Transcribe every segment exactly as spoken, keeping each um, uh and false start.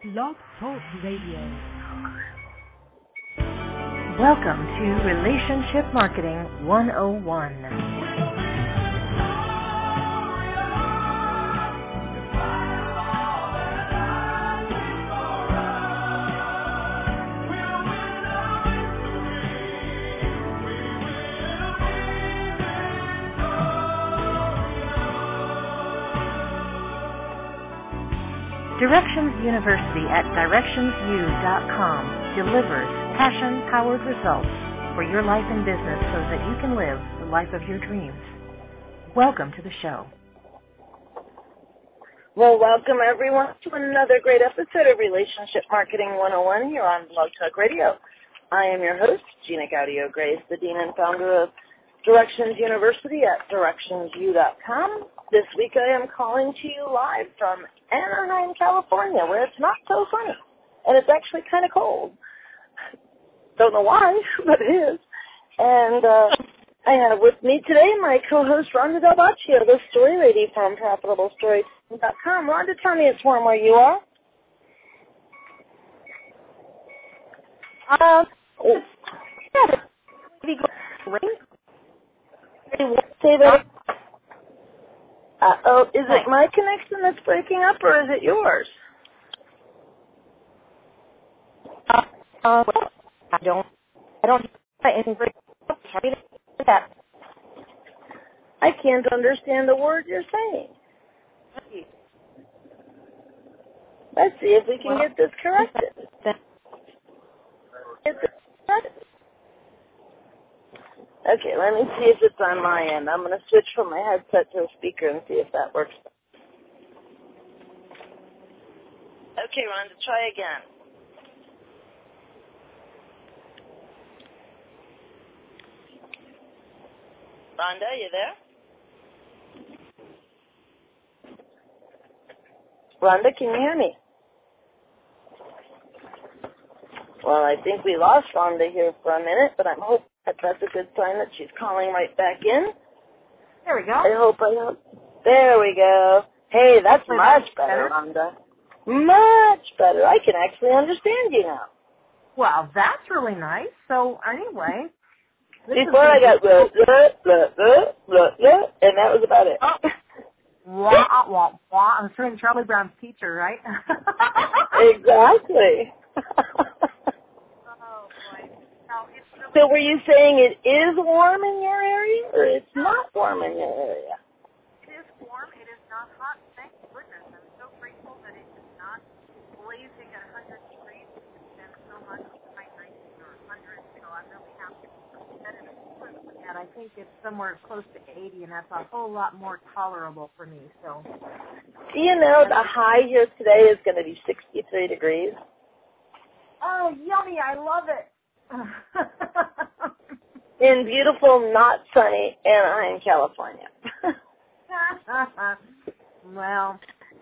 Blog Talk Radio. Welcome to Relationship Marketing one oh one. Directions University at directions u dot com delivers passion-powered results for your life and business so that you can live the life of your dreams. Welcome to the show. Well, welcome everyone to another great episode of Relationship Marketing one oh one here on Blog Talk Radio. I am your host, Gina Gaudio-Grace, the Dean and Founder of Directions University at directions u dot com. This week I am calling to you live from Anaheim, California, where it's not so sunny, and it's actually kind of cold. Don't know why, but it is. And uh, I have with me today my co-host, Rhonda Del Baccio, the story lady from profitable story dot com. Rhonda, tell me it's warm where you are. Uh, oh. Say that. Uh, oh, is it my connection that's breaking up, or is it yours? Uh, uh, well, I don't, I don't have anything break up. Sorry to that. I can't understand a word you're saying. Let's see if we can well, get this corrected. Get this corrected. Okay, let me see if it's on my end. I'm going to switch from my headset to a speaker and see if that works. Okay, Rhonda, try again. Rhonda, you there? Rhonda, can you hear me? Well, I think we lost Rhonda here for a minute, but I'm hoping that that's a good sign that she's calling right back in. There we go. I hope I hope. There we go. Hey, that's Hopefully much that's better, better, Rhonda. Much better. I can actually understand you now. Well, that's really nice. So, anyway. Before I got blah, blah, blah, blah, blah, blah, and that was about it. Oh. Wah, wah, wah. I'm doing Charlie Brown's teacher, right? Exactly. Oh, boy. No, it's really So were you saying it is warm in your area, or it's not warm in your area? It is warm. It is not hot. Thank goodness. I'm so grateful that it is not blazing at one hundred degrees. It's been so much high nineties or one hundred, so I'm really happy that it is cooler than that. I think it's somewhere close to eighty, and that's a whole lot more tolerable for me. So, Do you know the high here today is going to be sixty-three degrees? oh, yummy. I love it. In beautiful, not sunny Anaheim, California. Well,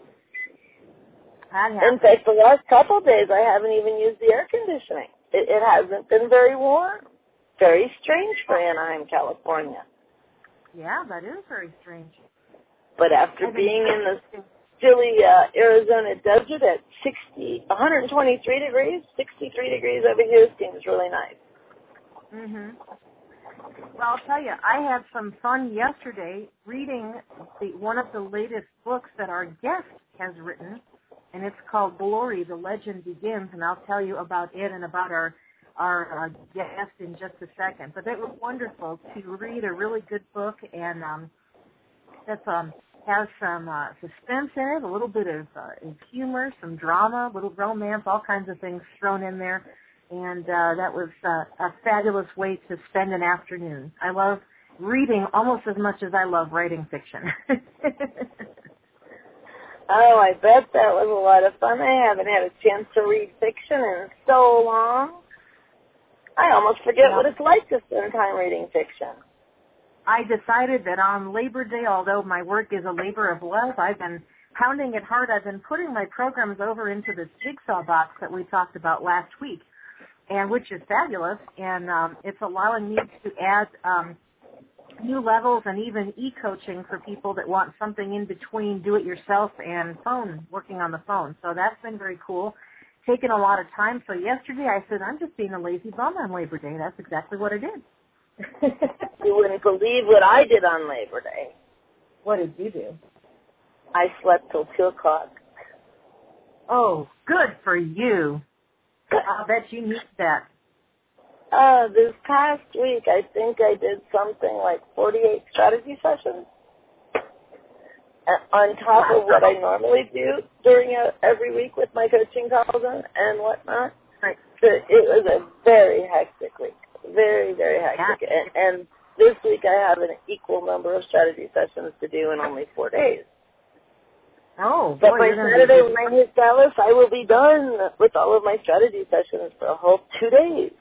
that In happens. fact, the last couple of days, I haven't even used the air conditioning. It, it hasn't been very warm. Very strange for Anaheim, California. Yeah, that is very strange. But after I think- being in the chilly uh, Arizona desert at sixty, one hundred twenty-three degrees, sixty-three degrees over here seems really nice. Mhm. Well, I'll tell you, I had some fun yesterday reading the, one of the latest books that our guest has written, and it's called Glory, The Legend Begins, and I'll tell you about it and about our our uh, guest in just a second. But it was wonderful to read a really good book, and um, that's um has some uh, suspense in it, a little bit of uh, humor, some drama, a little romance, all kinds of things thrown in there. And uh, that was uh, a fabulous way to spend an afternoon. I love reading almost as much as I love writing fiction. Oh, I bet that was a lot of fun. I haven't had a chance to read fiction in so long. I almost forget Yeah. what it's like to spend time reading fiction. I decided that on Labor Day, although my work is a labor of love, I've been pounding it hard. I've been putting my programs over into this jigsaw box that we talked about last week, and which is fabulous, and um, it's allowing me to add um, new levels and even e-coaching for people that want something in between do-it-yourself and phone, working on the phone. So that's been very cool. taken a lot of time. So yesterday I said, I'm just being a lazy bum on Labor Day. That's exactly what I did. You wouldn't believe what I did on Labor Day. What did you do? I slept till two o'clock. Oh, good for you. I'll bet you need that. Uh, this past week, I think I did something like forty-eight strategy sessions uh, on top of what I normally do during a, every week with my coaching calls and, and whatnot. Right. So it was a very hectic week, very, very hectic. And, and this week I have an equal number of strategy sessions to do in only four days. Oh, but boy, by Saturday when I hit Dallas, I will be done with all of my strategy sessions for a whole two days.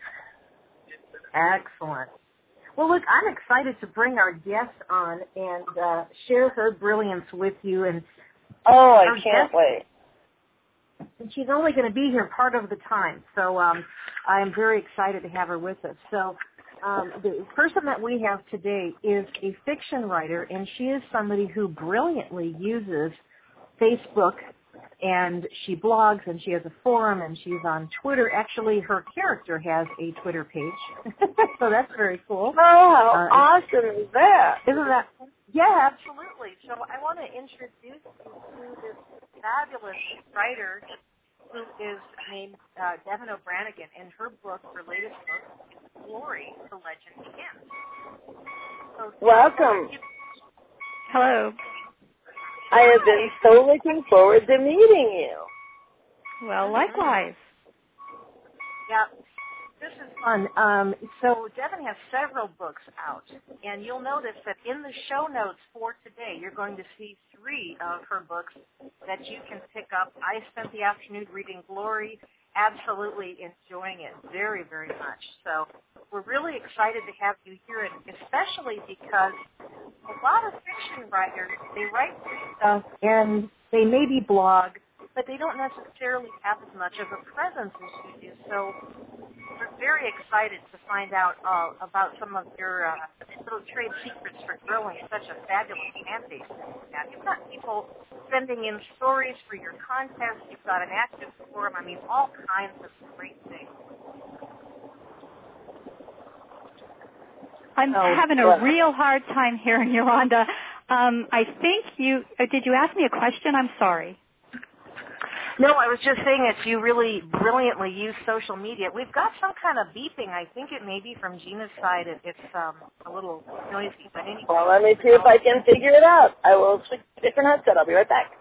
Excellent. Well, look, I'm excited to bring our guest on and uh, share her brilliance with you. And oh, I can't guest, wait. And she's only going to be here part of the time, so um, I'm very excited to have her with us. So um, the person that we have today is a fiction writer, and she is somebody who brilliantly uses Facebook, and she blogs, and she has a forum, and she's on Twitter. Actually, her character has a Twitter page, so that's very cool. Oh, how uh, awesome is that? Isn't that? Yeah, absolutely. So I want to introduce you to this fabulous writer who is named uh, Devin O'Branigan, and her book, her latest book, is Glory, The Legend Begins. So, welcome. Hello. I have been so looking forward to meeting you. Well, likewise. Yeah, this is fun. Um, so Devin has several books out, and you'll notice that in the show notes for today, you're going to see three of her books that you can pick up. I spent the afternoon reading Glory, absolutely enjoying it very, very much. So we're really excited to have you here, and especially because a lot of fiction writers, they write stuff and they maybe blog, but they don't necessarily have as much of a presence as you do. So we're very excited to find out uh, about some of your uh, little trade secrets for growing such a fabulous fan base. Now, you've got people sending in stories for your contest. You've got an active forum. I mean, all kinds of great things. I'm oh, having a real hard time hearing you, Rhonda. Um, I think you, uh, did you ask me a question? I'm sorry. No, I was just saying that you really brilliantly use social media. We've got some kind of beeping. I think it may be from Gina's side. It, it's um, a little noisy. But anyway. Well, let me see if I can figure it out. I will switch to a different headset. I'll be right back.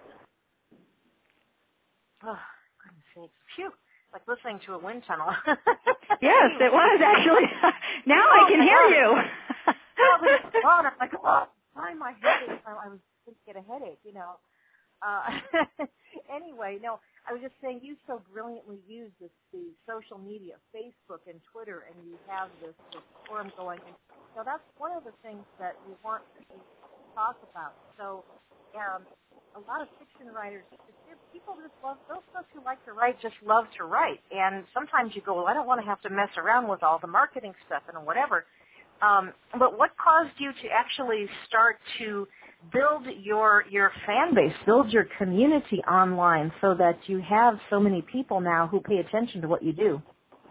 Oh, goodness sakes. Phew. Like listening to a wind tunnel. Yes, it was actually. Now oh, I can hear God. you. Oh, but it's on. I'm like, oh, why my headache? I was going to get a headache, you know. Uh, anyway, no, I was just saying you so brilliantly use this, the social media, Facebook and Twitter, and you have this, this forum going. And so that's one of the things that we want to talk about. So um, a lot of fiction writers, people just love, those of us who like to write just love to write. And sometimes you go, well, I don't want to have to mess around with all the marketing stuff and whatever. Um, but what caused you to actually start to build your your fan base, build your community online so that you have so many people now who pay attention to what you do?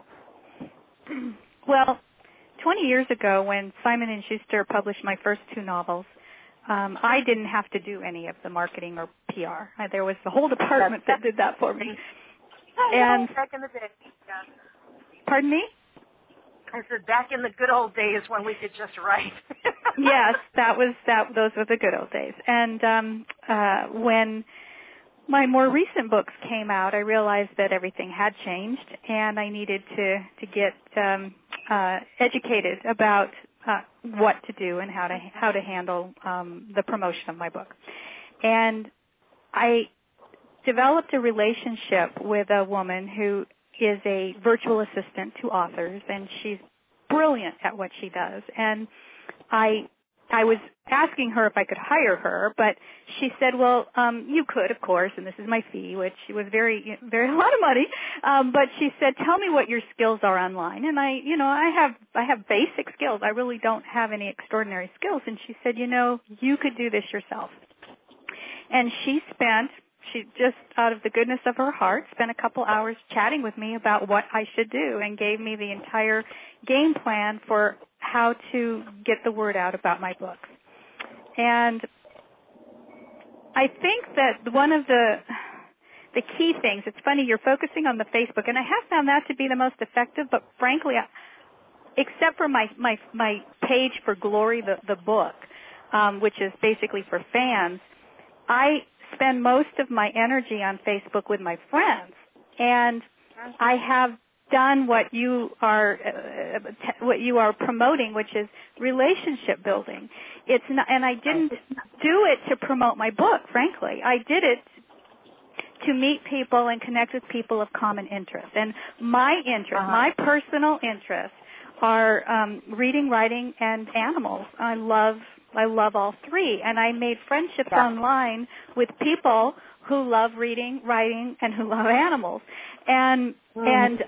Well, twenty years ago when Simon and Schuster published my first two novels, um, I didn't have to do any of the marketing or P R. I, there was the whole department that did that for me. And back in the day. Yeah. Pardon me? I said back in the good old days when we could just write. Yes, that was that. Those were the good old days. And um, uh, when my more recent books came out, I realized that everything had changed, and I needed to to get um, uh, educated about uh, what to do and how to how to handle um, the promotion of my book. And I developed a relationship with a woman who is a virtual assistant to authors, and she's brilliant at what she does. And I I was asking her if I could hire her, but she said, well, um, you could, of course, and this is my fee, which was very, very a lot of money. Um, but she said, tell me what your skills are online. And I, you know, I have I have basic skills. I really don't have any extraordinary skills. And she said, you know, you could do this yourself. And she spent she just, out of the goodness of her heart, spent a couple hours chatting with me about what I should do and gave me the entire game plan for how to get the word out about my books. And I think that one of the the key things, it's funny, you're focusing on the Facebook, and I have found that to be the most effective, but frankly, except for my, my, my page for Glory, the, the book, um, which is basically for fans, I spend most of my energy on Facebook with my friends, and I have done what you are uh, t- what you are promoting, which is relationship building. It's not, and I didn't do it to promote my book, frankly. I did it to meet people and connect with people of common interest. And my interest, uh-huh. my personal interests, are um, reading, writing, and animals. I love I love all three, and I made friendships yeah. online with people who love reading, writing, and who love animals, and mm. and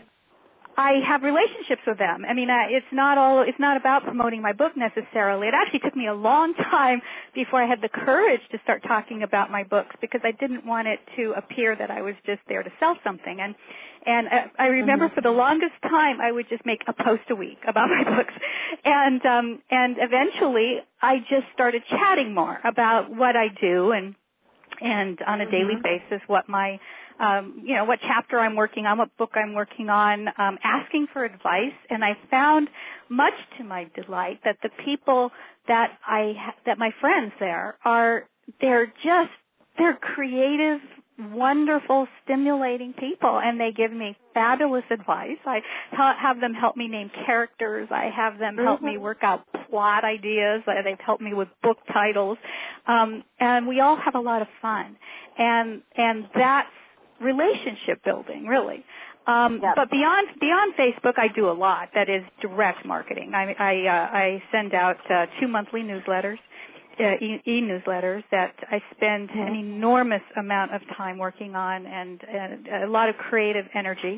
I have relationships with them. I mean, uh, it's not all it's not about promoting my book necessarily. It actually took me a long time before I had the courage to start talking about my books, because I didn't want it to appear that I was just there to sell something. And and uh, I remember mm-hmm. for the longest time I would just make a post a week about my books, and um, and eventually I just started chatting more about what I do and and on a mm-hmm. daily basis what my Um, you know, what chapter I'm working on, what book I'm working on, um, asking for advice. And I found, much to my delight, that the people that I, ha- that my friends there are, they're just, they're creative, wonderful, stimulating people, and they give me fabulous advice. I ha- have them help me name characters. I have them help mm-hmm. me work out plot ideas. They've helped me with book titles. Um, and we all have a lot of fun. And, and that's relationship building, really. Um, yep. But beyond beyond Facebook, I do a lot. That is direct marketing. I I, uh, I send out uh, two monthly newsletters, uh, e- e-newsletters that I spend mm-hmm. an enormous amount of time working on, and, and a lot of creative energy.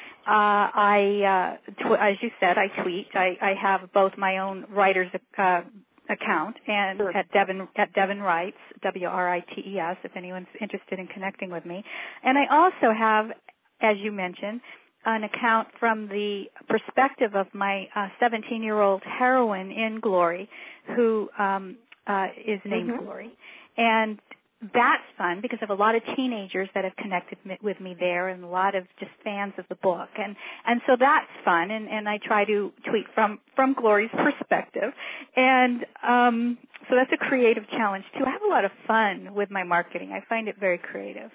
Uh, I, uh, tw- as you said, I tweet. I, I have both my own writer's uh, account and sure. at Devin at Devin Writes, W R I T E S, if anyone's interested in connecting with me. And I also have, as you mentioned, an account from the perspective of my uh, seventeen-year-old heroine in Glory, who um, uh, is named mm-hmm. Glory. And that's fun because I have a lot of teenagers that have connected with me there, and a lot of just fans of the book, and and so that's fun. And, and I try to tweet from from Glory's perspective, and um, so that's a creative challenge too. I have a lot of fun with my marketing. I find it very creative.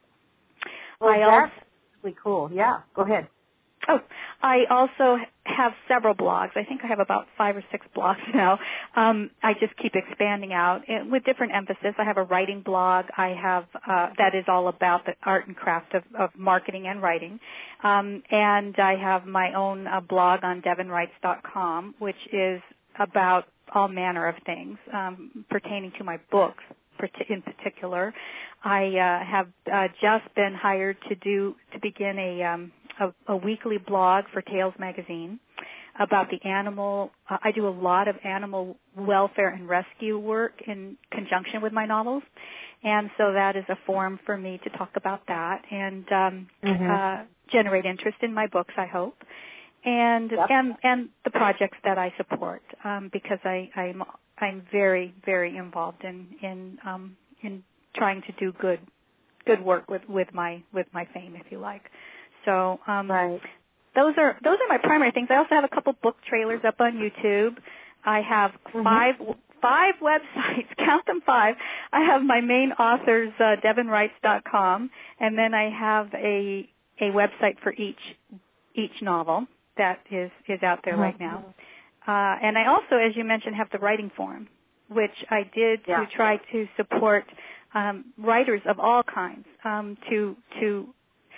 Well, I that's also, really cool. Yeah, go ahead. Oh, I also have several blogs. I think I have about five or six blogs now. Um, I just keep expanding out with different emphasis. I have a writing blog. I have uh, that is all about the art and craft of, of marketing and writing. Um, and I have my own uh, blog on devin writes dot com, which is about all manner of things um, pertaining to my books in particular. I uh, have uh, just been hired to do to begin a um, A, a weekly blog for Tales Magazine about the animal. Uh, I do a lot of animal welfare and rescue work in conjunction with my novels, and so that is a forum for me to talk about that and um, mm-hmm. uh, generate interest in my books, I hope, and yep. and and the projects that I support um, because I, I'm I'm very very involved in in um, in trying to do good good work with, with my with my fame, if you like. So um, right. those are those are my primary things. I also have a couple book trailers up on YouTube. I have mm-hmm. five five websites. Count them five. I have my main author's uh, devin writes dot com, and then I have a a website for each each novel that is is out there mm-hmm. right now. Uh, and I also, as you mentioned, have the writing forum, which I did yeah. to try to support um, writers of all kinds um, to to.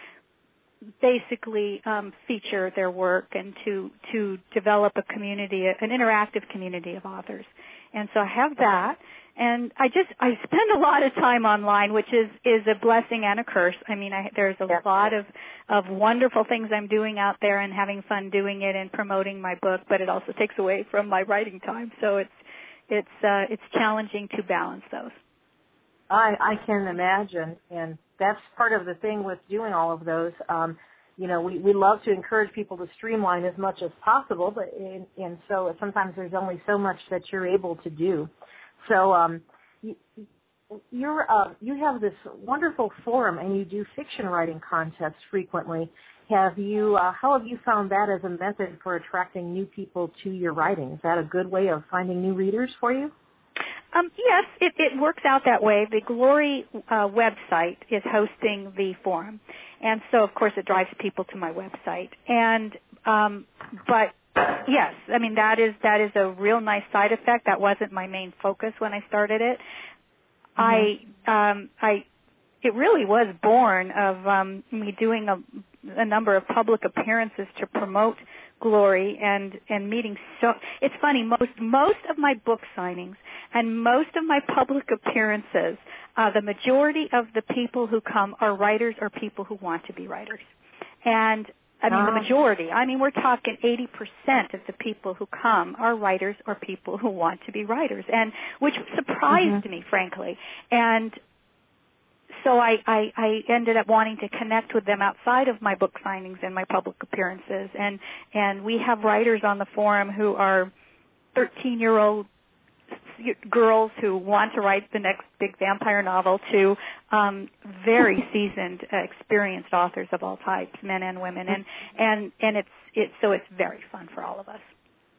basically um, feature their work and to to develop a community, an interactive community of authors. And so I have that, and I just I spend a lot of time online, which is is a blessing and a curse. I mean, I, there's a yeah. lot of of wonderful things I'm doing out there and having fun doing it and promoting my book, but it also takes away from my writing time. So it's it's uh, it's challenging to balance those. I I can imagine, and that's part of the thing with doing all of those. Um, you know, we, we love to encourage people to streamline as much as possible, but and, and so sometimes there's only so much that you're able to do. So um, you, you're uh, you have this wonderful forum, and you do fiction writing contests frequently. Have you? Uh, how have you found that as a method for attracting new people to your writing? Is that a good way of finding new readers for you? Um, yes, it, it works out that way. The Glory uh, website is hosting the forum, and so of course it drives people to my website. And um, but yes, I mean that is that is a real nice side effect. That wasn't my main focus when I started it. Mm-hmm. I um, I it really was born of um, me doing a, a number of public appearances to promote Glory and and meeting. So it's funny, most most of my book signings and most of my public appearances, uh, the majority of the people who come are writers or people who want to be writers. And I mean, oh. the majority. I mean, we're talking eighty percent of the people who come are writers or people who want to be writers, and which surprised mm-hmm. me, frankly. And so I, I, I ended up wanting to connect with them outside of my book signings and my public appearances. And, and we have writers on the forum who are thirteen-year-old girls who want to write the next big vampire novel to um, very seasoned, uh, experienced authors of all types, men and women. And, and, and it's, it's, so it's very fun for all of us.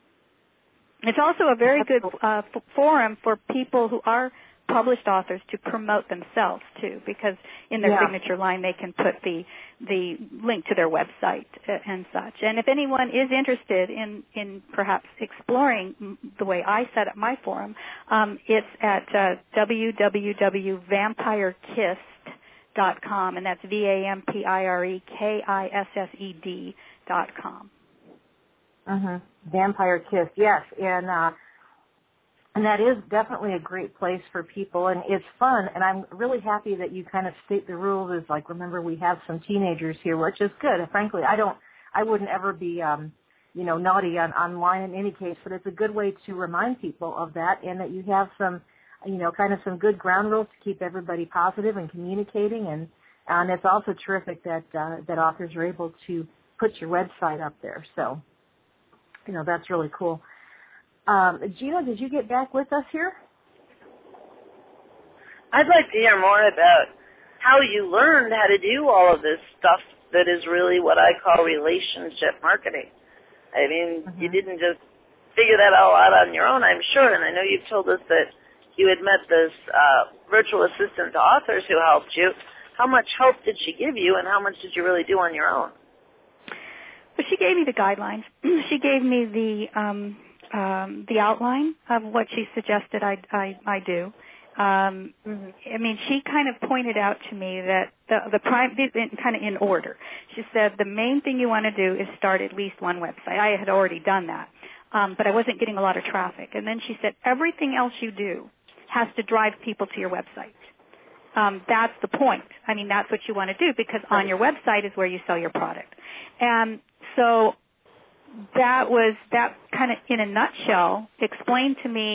It's also a very good uh, f- forum for people who are published authors to promote themselves too, because in their yeah. signature line they can put the the link to their website and such. And if anyone is interested in in perhaps exploring the way I set up my forum, um, it's at uh, w w w dot vampire kissed dot com, and that's V A M P I R E K I S S E D dot com. Mm-hmm. Vampire Kiss, yes, and. Uh, And that is definitely a great place for people, and it's fun, and I'm really happy that you kind of state the rules as, like, remember, we have some teenagers here, which is good. Frankly, I don't, I wouldn't ever be, um, you know, naughty on online in any case, but it's a good way to remind people of that, and that you have some, you know, kind of some good ground rules to keep everybody positive and communicating, and, and it's also terrific that, uh, that authors are able to put your website up there, so, you know, that's really cool. Um, Gina, did you get back with us here? I'd like to hear more about how you learned how to do all of this stuff that is really what I call relationship marketing. I mean, mm-hmm. you didn't just figure that all out on your own, I'm sure, and I know you've told us that you had met this uh, virtual assistant to authors who helped you. How much help did she give you, and how much did you really do on your own? Well, she gave me the guidelines. She gave me the... Um, Um, the outline of what she suggested I, I, I do. Um, mm-hmm. I mean, she kind of pointed out to me that the, the prime, kind of in order. She said the main thing you want to do is start at least one website. I had already done that, um, but I wasn't getting a lot of traffic. And then she said everything else you do has to drive people to your website. Um, that's the point. I mean, that's what you want to do, because on your website is where you sell your product. And so that was, that kind of in a nutshell explained to me,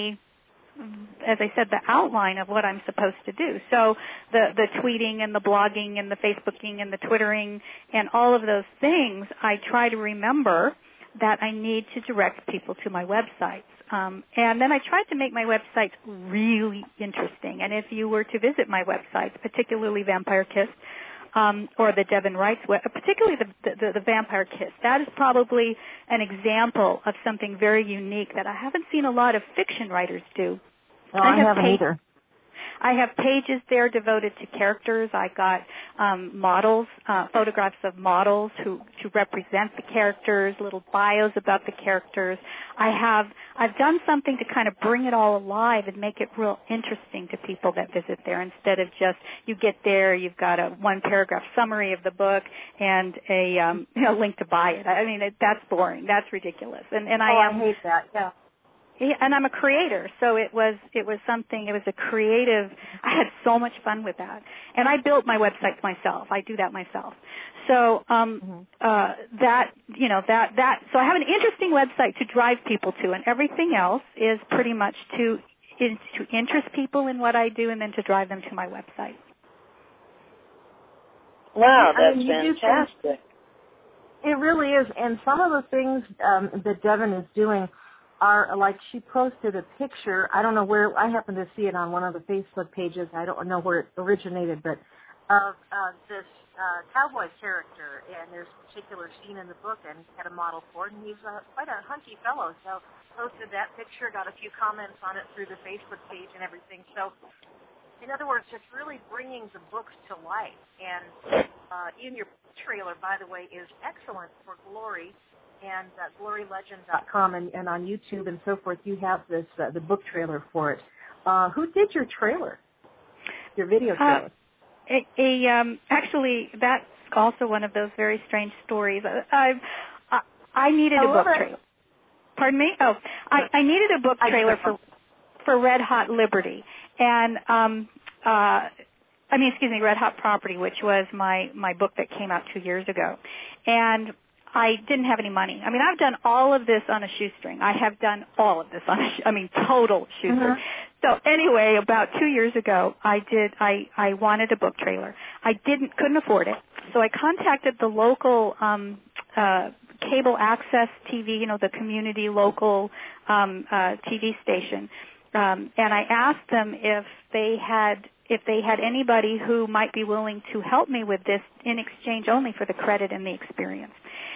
as I said, the outline of what I'm supposed to do. So the, the tweeting and the blogging and the Facebooking and the Twittering and all of those things, I try to remember that I need to direct people to my websites. Um, and then I tried to make my websites really interesting. And if you were to visit my websites, particularly Vampire Kiss, Um, or the Devin Wrights, particularly the, the, the Vampire Kiss. That is probably an example of something very unique that I haven't seen a lot of fiction writers do. No, I, I haven't paid, either. I have pages there devoted to characters. I got um, models, uh, photographs of models who to represent the characters, little bios about the characters. I have I've done something to kind of bring it all alive and make it real interesting to people that visit there, instead of just you get there, you've got a one paragraph summary of the book and a um, you know, link to buy it. I mean, it, that's boring. That's ridiculous. And and oh, I am I hate that. Yeah. Yeah, and I'm a creator, so it was it was something. It was a creative. I had so much fun with that, and I built my websites myself. I do that myself. So um, mm-hmm. uh, that you know that that. So I have an interesting website to drive people to, and everything else is pretty much to is to interest people in what I do, and then to drive them to my website. Wow, I that's mean, you do fantastic. things, it really is. And some of the things um, that Devin is doing are, like, she posted a picture. I don't know where, I happened to see it on one of the Facebook pages. I don't know where it originated, but of uh, this uh, cowboy character. And there's a particular scene in the book, and he's got a model for it, and he's uh, quite a hunky fellow. So posted that picture, got a few comments on it through the Facebook page and everything. So in other words, just really bringing the books to life. And uh, in your trailer, by the way, is excellent for Glory and uh, glory legend dot com, and, and on YouTube and so forth, you have this uh, the book trailer for it. Uh, who did your trailer, your video trailer? Uh, a, a, um, actually, that's also one of those very strange stories. I, I, I needed I a book love it. trailer. Pardon me? Oh, I, I needed a book trailer for for Red Hot Liberty, and um, uh, I mean, excuse me, Red Hot Property, which was my my book that came out two years ago, and I didn't have any money. I mean, I've done all of this on a shoestring. I have done all of this on a, sh- I mean, total shoestring. Mm-hmm. So anyway, about two years ago, I did. I I wanted a book trailer. I didn't, couldn't afford it. So I contacted the local um, uh, cable access T V, you know, the community local um, uh, T V station, um, and I asked them if they had if they had anybody who might be willing to help me with this in exchange only for the credit and the experience.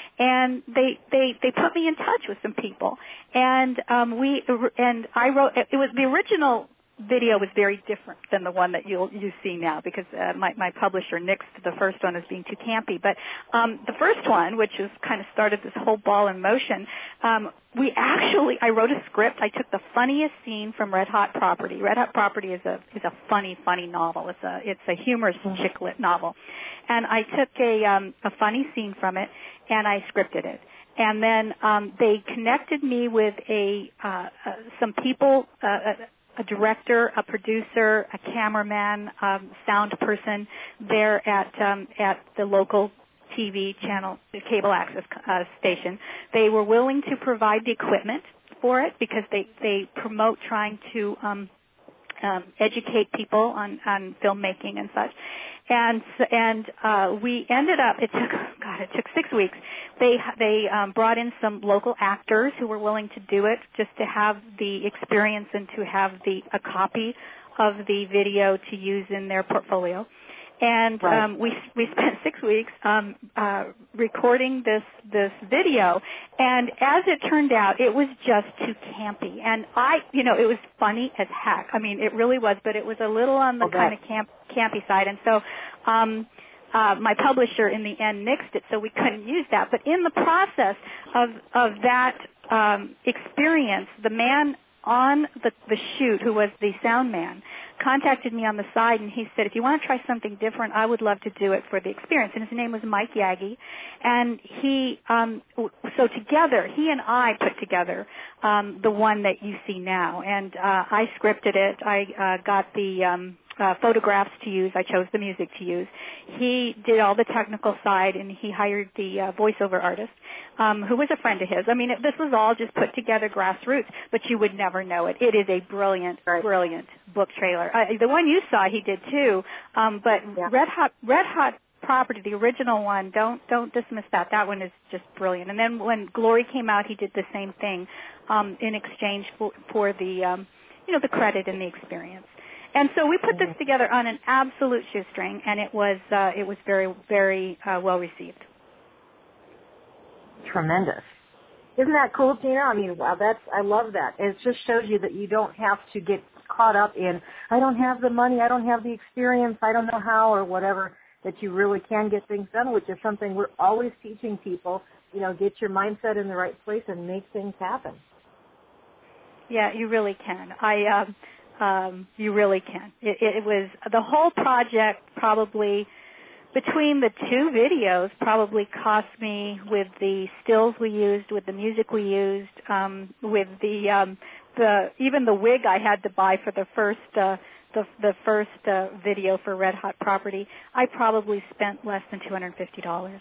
And they they they put me in touch with some people, and um, we and I wrote. It was the original video was very different than the one that you'll you see now, because uh, my my publisher nixed the first one as being too campy. But um, the first one, which is kind of started this whole ball in motion, um, we actually I wrote a script. I took the funniest scene from Red Hot Property. Red Hot Property is a is a funny funny novel. It's a it's a humorous chick lit novel, and I took a um, a funny scene from it and I scripted it. And then um, they connected me with a uh, uh, some people. Uh, uh, a director, a producer, a cameraman, um, sound person there at um, at the local T V channel, the cable access uh, station. They were willing to provide the equipment for it because they, they promote trying to um, um, educate people on, on filmmaking and such. And and uh, we ended up. It took God. It took six weeks. They they um, brought in some local actors who were willing to do it, just to have the experience and to have the a copy of the video to use in their portfolio. And Right. um, we we spent six weeks um, uh, recording this this video, and as it turned out, it was just too campy. And I, you know, it was funny as heck. I mean, it really was, but it was a little on the Okay. kind of camp campy side. And so, um, uh, my publisher in the end nixed it, so we couldn't use that. But in the process of of that um, experience, the man on the, the shoot, who was the sound man, contacted me on the side, and he said, if you want to try something different, I would love to do it for the experience. And his name was Mike Yagi. And he, um, so together, he and I put together um, the one that you see now. And uh, I scripted it. I uh, got the um, uh, photographs to use. I chose the music to use. He did all the technical side, and he hired the uh, voiceover artist, um, who was a friend of his. I mean, it, this was all just put together grassroots, but you would never know it. It is a brilliant, Right. brilliant book trailer. Uh, the one you saw, he did too, um, but Yeah. Red Hot, Red Hot Property, the original one, don't don't dismiss that. That one is just brilliant. And then when Glory came out, he did the same thing um, in exchange for, for the, um, you know, the credit and the experience. And so we put Mm-hmm. this together on an absolute shoestring, and it was uh, it was very very uh, well received. Tremendous. Isn't that cool, Tina? I mean, wow, that's, I love that. It just shows you that you don't have to get caught up in, I don't have the money, I don't have the experience, I don't know how, or whatever, that you really can get things done, which is something we're always teaching people, you know, get your mindset in the right place and make things happen. Yeah, you really can. I, um, um, you really can. It, it was, the whole project probably, between the two videos, probably cost me, with the stills we used, with the music we used, um, with the, um, the, even the wig I had to buy for the first, uh, the, the first uh, video for Red Hot Property, I probably spent less than two hundred fifty dollars.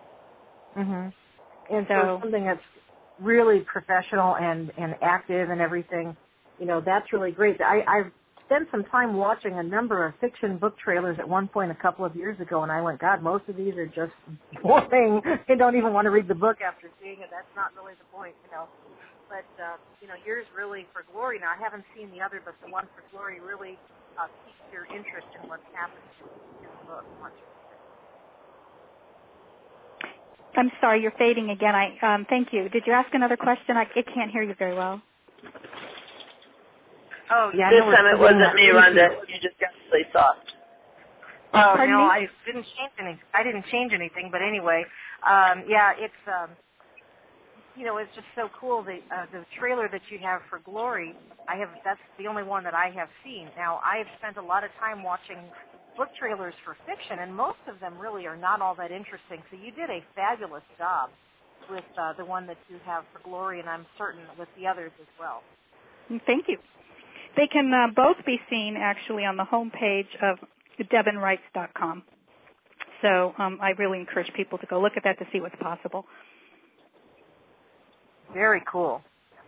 Mm-hmm. And so, So- something that's really professional and, and active and everything, you know, that's really great. I, I've spent some time watching a number of fiction book trailers at one point a couple of years ago, and I went, God, most of these are just boring. I don't even want to read the book after seeing it. That's not really the point, you know. But, uh, you know, yours really for Glory. Now, I haven't seen the other, but the one for Glory really uh, piques your interest in what's happening in the book much. I'm sorry, you're fading again. I um, thank you. Did you ask another question? I, I can't hear you very well. Oh, yeah. This time it wasn't me, Rhonda. You just got really soft. Oh, Pardon no, me? I didn't change any. I didn't change anything, but anyway, um, yeah, it's um, you know, it's just so cool. The uh, the trailer that you have for Glory, I have. That's the only one that I have seen. Now, I have spent a lot of time watching book trailers for fiction, and most of them really are not all that interesting. So you did a fabulous job with uh, the one that you have for Glory, and I'm certain with the others as well. Thank you. They can uh, both be seen actually on the homepage of Debon Writes dot com. So um, I really encourage people to go look at that to see what's possible. Very cool.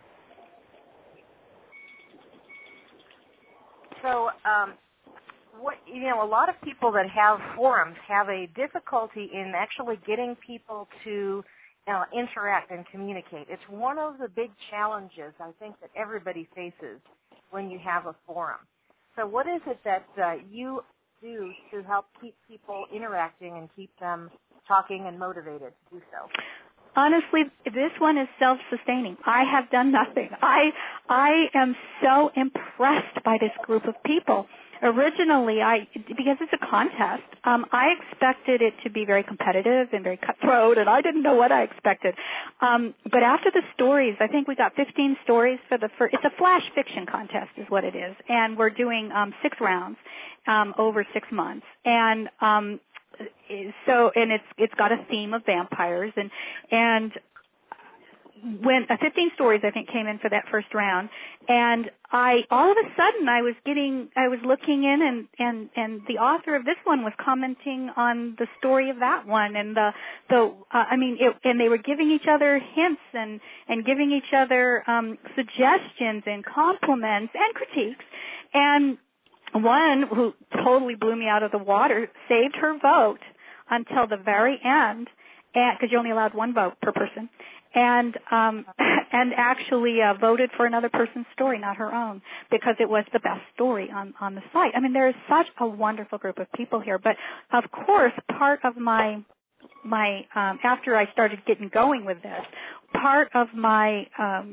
So, um, what you know, a lot of people that have forums have a difficulty in actually getting people to uh, interact and communicate. It's one of the big challenges I think that everybody faces when you have a forum. So, what is it that uh, you do to help keep people interacting and keep them talking and motivated to do so? Honestly, this one is self-sustaining. I have done nothing. I I am so impressed by this group of people. Originally, I because it's a contest, um, I expected it to be very competitive and very cutthroat, and I didn't know what I expected. Um, but after the stories, I think we got fifteen stories for the first. It's a flash fiction contest, is what it is, and we're doing um, six rounds um, over six months, and. Um, So and it's it's got a theme of vampires and and when uh, fifteen stories I think came in for that first round, and I all of a sudden I was getting I was looking in and and and the author of this one was commenting on the story of that one, and the the uh, I mean it, and they were giving each other hints and and giving each other um, suggestions and compliments and critiques. And one who totally blew me out of the water saved her vote until the very end, because you're only allowed one vote per person, and um, and actually uh, voted for another person's story, not her own, because it was the best story on, on the site. I mean, there is such a wonderful group of people here. But of course, part of my my um, after I started getting going with this, part of my um,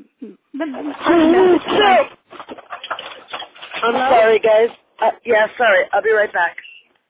I'm Hello? sorry, guys. Uh, yeah, sorry. I'll be right back.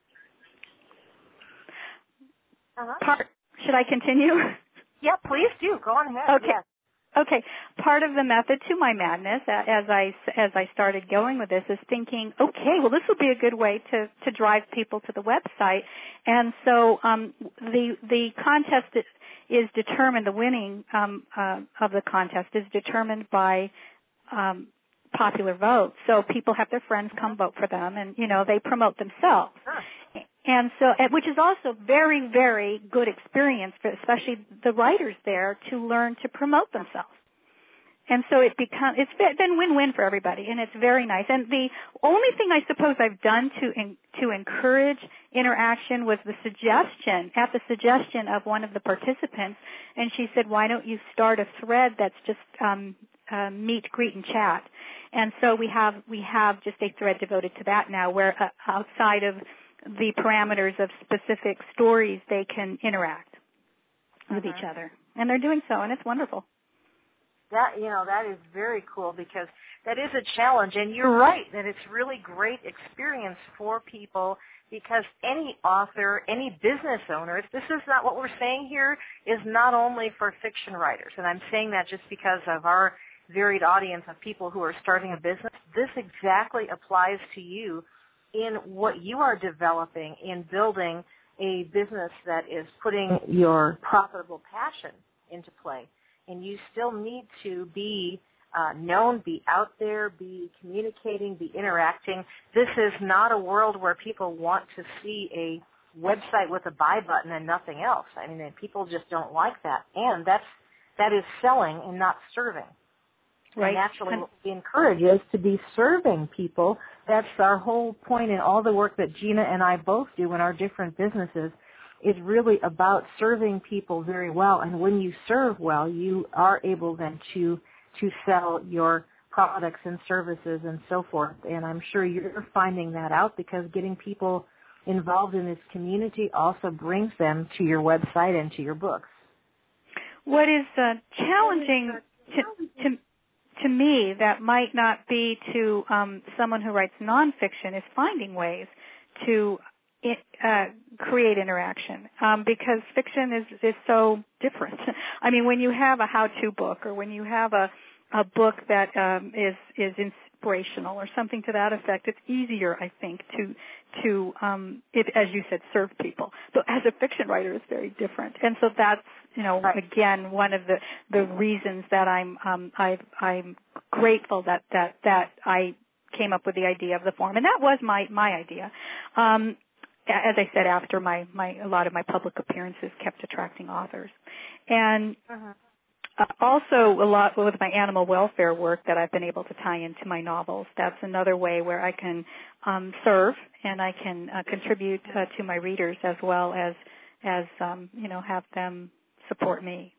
Uh-huh. Part, should I continue? Yeah, please do. Go on ahead. Okay. Yes. Okay. Part of the method to my madness, as I as I started going with this, is thinking, okay, well, this will be a good way to to drive people to the website, and so um, the the contest is determined. The winning um, uh, of the contest is determined by um, popular vote. So people have their friends come vote for them, and you know they promote themselves. Sure. And so, which is also very, very good experience for especially the writers there to learn to promote themselves. And so it becomes it's been win-win for everybody, and it's very nice. And the only thing I suppose I've done to in, to encourage interaction was the suggestion at the suggestion of one of the participants, and she said, "Why don't you start a thread that's just um, uh, meet, greet, and chat?" And so we have we have just a thread devoted to that now, where uh, outside of the parameters of specific stories, they can interact with Uh-huh. each other, and they're doing so, and it's wonderful. That, you know, that is very cool because that is a challenge, and you're right that it's really great experience for people because any author, any business owner, if this is not what we're saying here, is not only for fiction writers, and I'm saying that just because of our varied audience of people who are starting a business. This exactly applies to you in what you are developing in building a business that is putting your profitable passion into play. And you still need to be uh, known, be out there, be communicating, be interacting. This is not a world where people want to see a website with a buy button and nothing else. I mean, people just don't like that. And that's, that is selling and not serving. Right. And naturally what we encourage is to be serving people. That's our whole point in all the work that Gina and I both do in our different businesses, is really about serving people very well. And when you serve well, you are able then to to sell your products and services and so forth. And I'm sure you're finding that out, because getting people involved in this community also brings them to your website and to your books. What is uh, challenging to, to to me that might not be to um, someone who writes nonfiction is finding ways to uh, create interaction, um, because fiction is, is so different. I mean, when you have a how-to book, or when you have a, a book that um, is is inspirational or something to that effect, it's easier, I think, to to um, it, as you said, serve people. But as a fiction writer, it's very different, and so that's, you know, right. again, one of the, the reasons that I'm um, I, I'm grateful that, that that I came up with the idea of the forum, and that was my my idea. Um, as I said, after my, my a lot of my public appearances kept attracting authors, and uh-huh. uh, also a lot with my animal welfare work that I've been able to tie into my novels. That's another way where I can um, serve and I can uh, contribute uh, to my readers, as well as as um, you know, have them support me.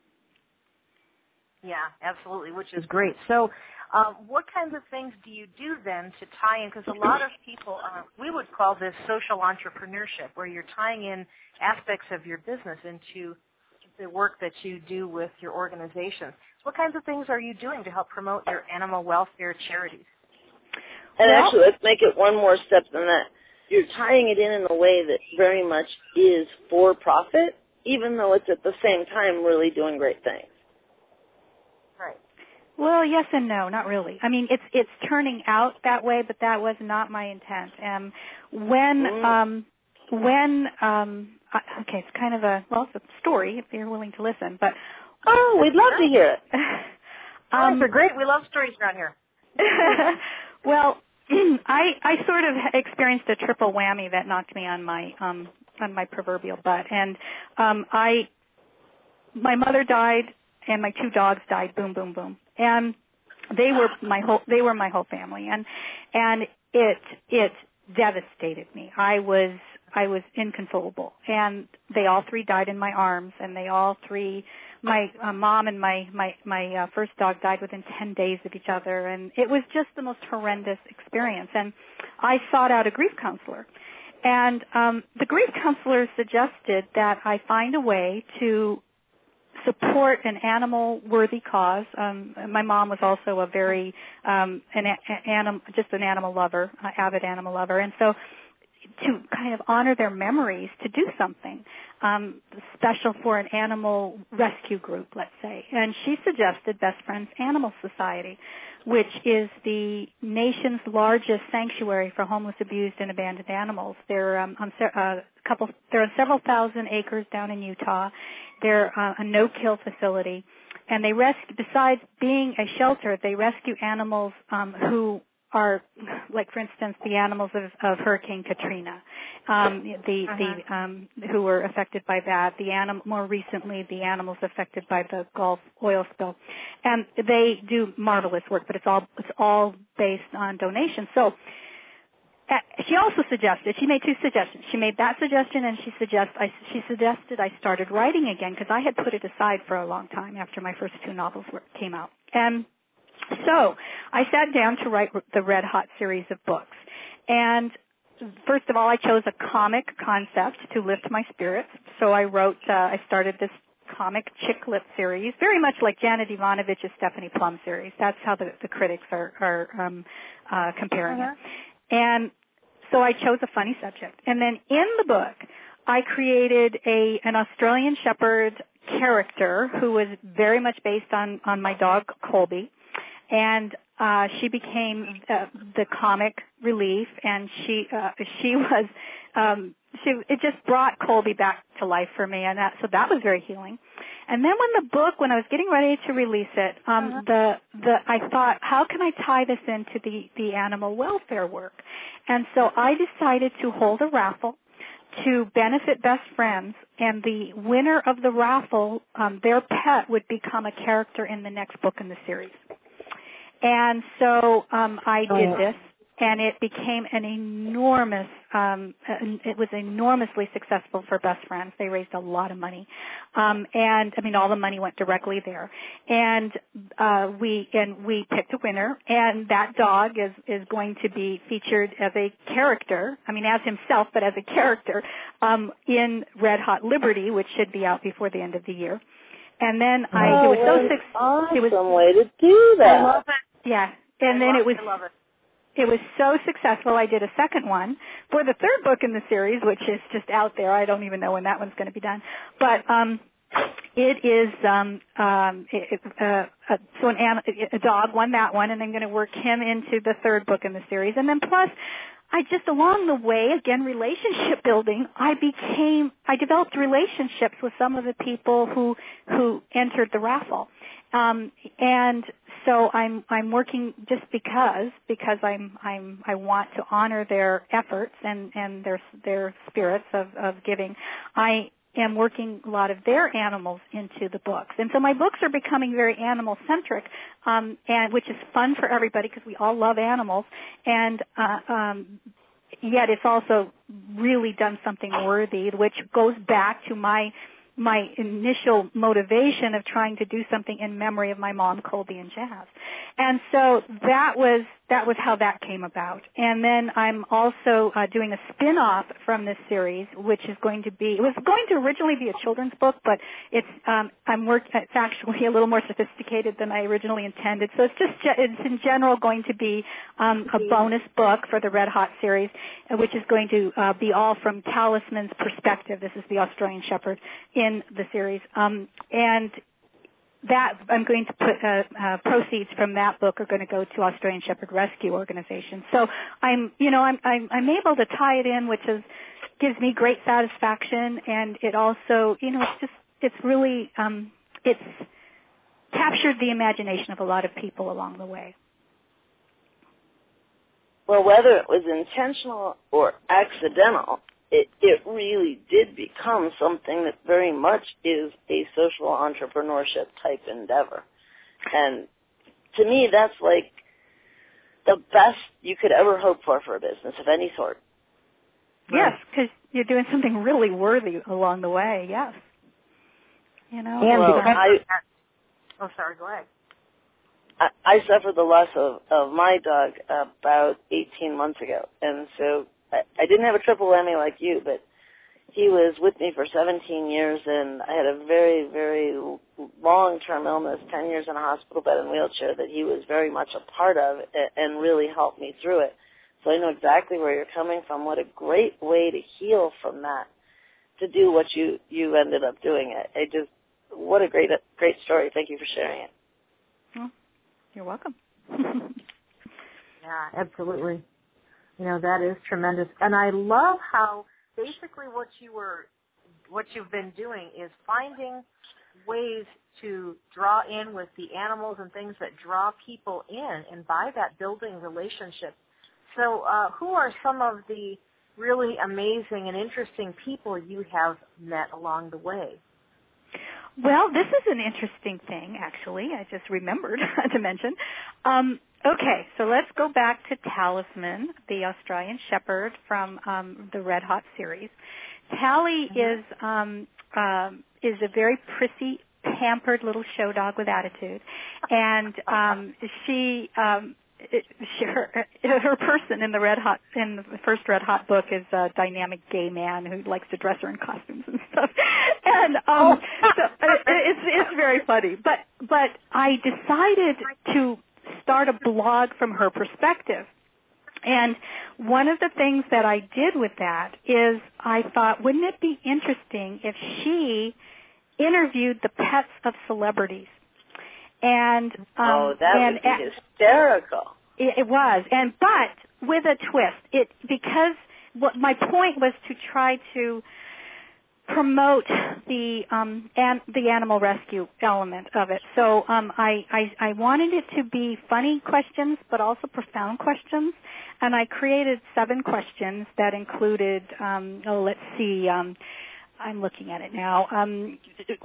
Yeah, absolutely, which is great. So um, what kinds of things do you do then to tie in? Because a lot of people, uh, we would call this social entrepreneurship, where you're tying in aspects of your business into the work that you do with your organization. So what kinds of things are you doing to help promote your animal welfare charities? And well, actually, let's make it one more step than that. You're tying it in in a way that very much is for profit, even though it's at the same time really doing great things. Right. Well, yes and no, not really. I mean, it's it's turning out that way, but that was not my intent. Um, when Mm. um, when um, I, okay, it's kind of a well, it's a story if you're willing to listen. But oh, we'd love to hear it. Um, um, they're great. We love stories around here. well, I I sort of experienced a triple whammy that knocked me on my um on my proverbial butt, and um, I my mother died. And my two dogs died, boom, boom, boom. And they were my whole, they were my whole family. And, and it, it devastated me. I was, I was inconsolable. And they all three died in my arms, and they all three, my uh, mom and my, my, my uh, first dog died within ten days of each other. And it was just the most horrendous experience. And I sought out a grief counselor. And, um, the grief counselor suggested that I find a way to support an animal-worthy cause. Um, my mom was also a very um, an a- anim, just an animal lover, uh, avid animal lover, and so to kind of honor their memories, to do something um, special for an animal rescue group, let's say. And she suggested Best Friends Animal Society, which is the nation's largest sanctuary for homeless, abused, and abandoned animals. They're um, on se- uh, couple. They're on several thousand acres down in Utah. They're uh, a no-kill facility, and they rescue. Besides being a shelter, they rescue animals um, who are, like for instance, the animals of, of Hurricane Katrina, um, the uh-huh. the um, who were affected by that. The anim- more recently, the animals affected by the Gulf oil spill, and they do marvelous work. But it's all it's all based on donations. So. Uh, she also suggested, she made two suggestions. She made that suggestion, and she suggest, I, she suggested I started writing again, because I had put it aside for a long time after my first two novels were, came out. And so I sat down to write the Red Hot series of books. And first of all, I chose a comic concept to lift my spirits. So I wrote, uh, I started this comic chick lit series, very much like Janet Ivanovich's Stephanie Plum series. That's how the, the critics are, are um, uh, comparing uh-huh. it. And so I chose a funny subject. And then in the book, I created a an Australian Shepherd character who was very much based on, on my dog, Colby. And uh, she became uh, the comic relief, and she uh, she was um, she it just brought Colby back to life for me, and that so that was very healing. And then when the book, when I was getting ready to release it, um, uh-huh. the the I thought, how can I tie this into the the animal welfare work? And so I decided to hold a raffle to benefit Best Friends, and the winner of the raffle, um, their pet would become a character in the next book in the series. And so um, I did this, and it became an enormous, um, it was enormously successful for Best Friends. They raised a lot of money. Um, and, I mean, all the money went directly there. And uh, we and we picked a winner, and that dog is, is going to be featured as a character, I mean, as himself, but as a character, um, in Red Hot Liberty, which should be out before the end of the year. And then I, oh, it was so successful. successful. It was some way to do that. I love it. Yeah. And I then love it was, it. I love it. It was so successful, I did a second one for the third book in the series, which is just out there. I don't even know when that one's going to be done. But um, it is, um, um, it, uh, uh, so an, a dog won that one, and I'm going to work him into the third book in the series. And then plus, I just, along the way, again, relationship building, I became, I developed relationships with some of the people who, who entered the raffle. Um, and so I'm, I'm working just because, because I'm, I'm, I want to honor their efforts and, and their, their spirits of, of giving. I am working a lot of their animals into the books. And so my books are becoming very animal-centric, um, and which is fun for everybody because we all love animals. And uh, um, yet it's also really done something worthy, which goes back to my my initial motivation of trying to do something in memory of my mom, Colby and Jazz. And so that was that was how that came about. And then I'm also uh, doing a spin-off from this series, which is going to be, it was going to originally be a children's book, but it's um, I'm work, it's actually a little more sophisticated than I originally intended. So it's just, it's in general going to be um, a bonus book for the Red Hot series, which is going to uh, be all from Talisman's perspective. This is the Australian Shepherd in the series. Um, and that I'm going to put uh, uh, proceeds from that book are going to go to Australian Shepherd Rescue Organization. So I'm, you know, I'm I'm, I'm able to tie it in, which is gives me great satisfaction, and it also, you know, it's just it's really um, it's captured the imagination of a lot of people along the way. Well, whether it was intentional or accidental, It, it really did become something that very much is a social entrepreneurship type endeavor. And to me, that's like the best you could ever hope for for a business of any sort. Yes, because you're doing something really worthy along the way, yes. You know, and well, because I, oh, sorry, go ahead. I, I suffered the loss of, of my dog about eighteen months ago, and so I didn't have a triple whammy like you, but he was with me for seventeen years, and I had a very, very long-term illness, ten years in a hospital bed and wheelchair that he was very much a part of and really helped me through it. So I know exactly where you're coming from. What a great way to heal from that, to do what you, you ended up doing. It. I just, what a great, great story. Thank you for sharing it. Well, you're welcome. Yeah, absolutely. You know, that is tremendous. And I love how basically what you were, what you've been doing is finding ways to draw in with the animals and things that draw people in, and by that building relationships. So uh, who are some of the really amazing and interesting people you have met along the way? Well, this is an interesting thing, actually. I just remembered to mention. Um, okay, so let's go back to Talisman, the Australian Shepherd from um, the Red Hot series. Tally mm-hmm. is um, um, is a very prissy, pampered little show dog with attitude, and um, she. Um, It, she, her, her person in the Red Hot in the first Red Hot book is a dynamic gay man who likes to dress her in costumes and stuff, and um, so it, it's it's very funny. But but I decided to start a blog from her perspective, and one of the things that I did with that is I thought, wouldn't it be interesting if she interviewed the pets of celebrities? And um, oh, that and, would be hysterical. It, it was, and but with a twist. It because what my point was to try to promote the um, and the animal rescue element of it. So um, I, I I wanted it to be funny questions, but also profound questions. And I created seven questions that included. Um, oh, let's see. Um, I'm looking at it now. Um,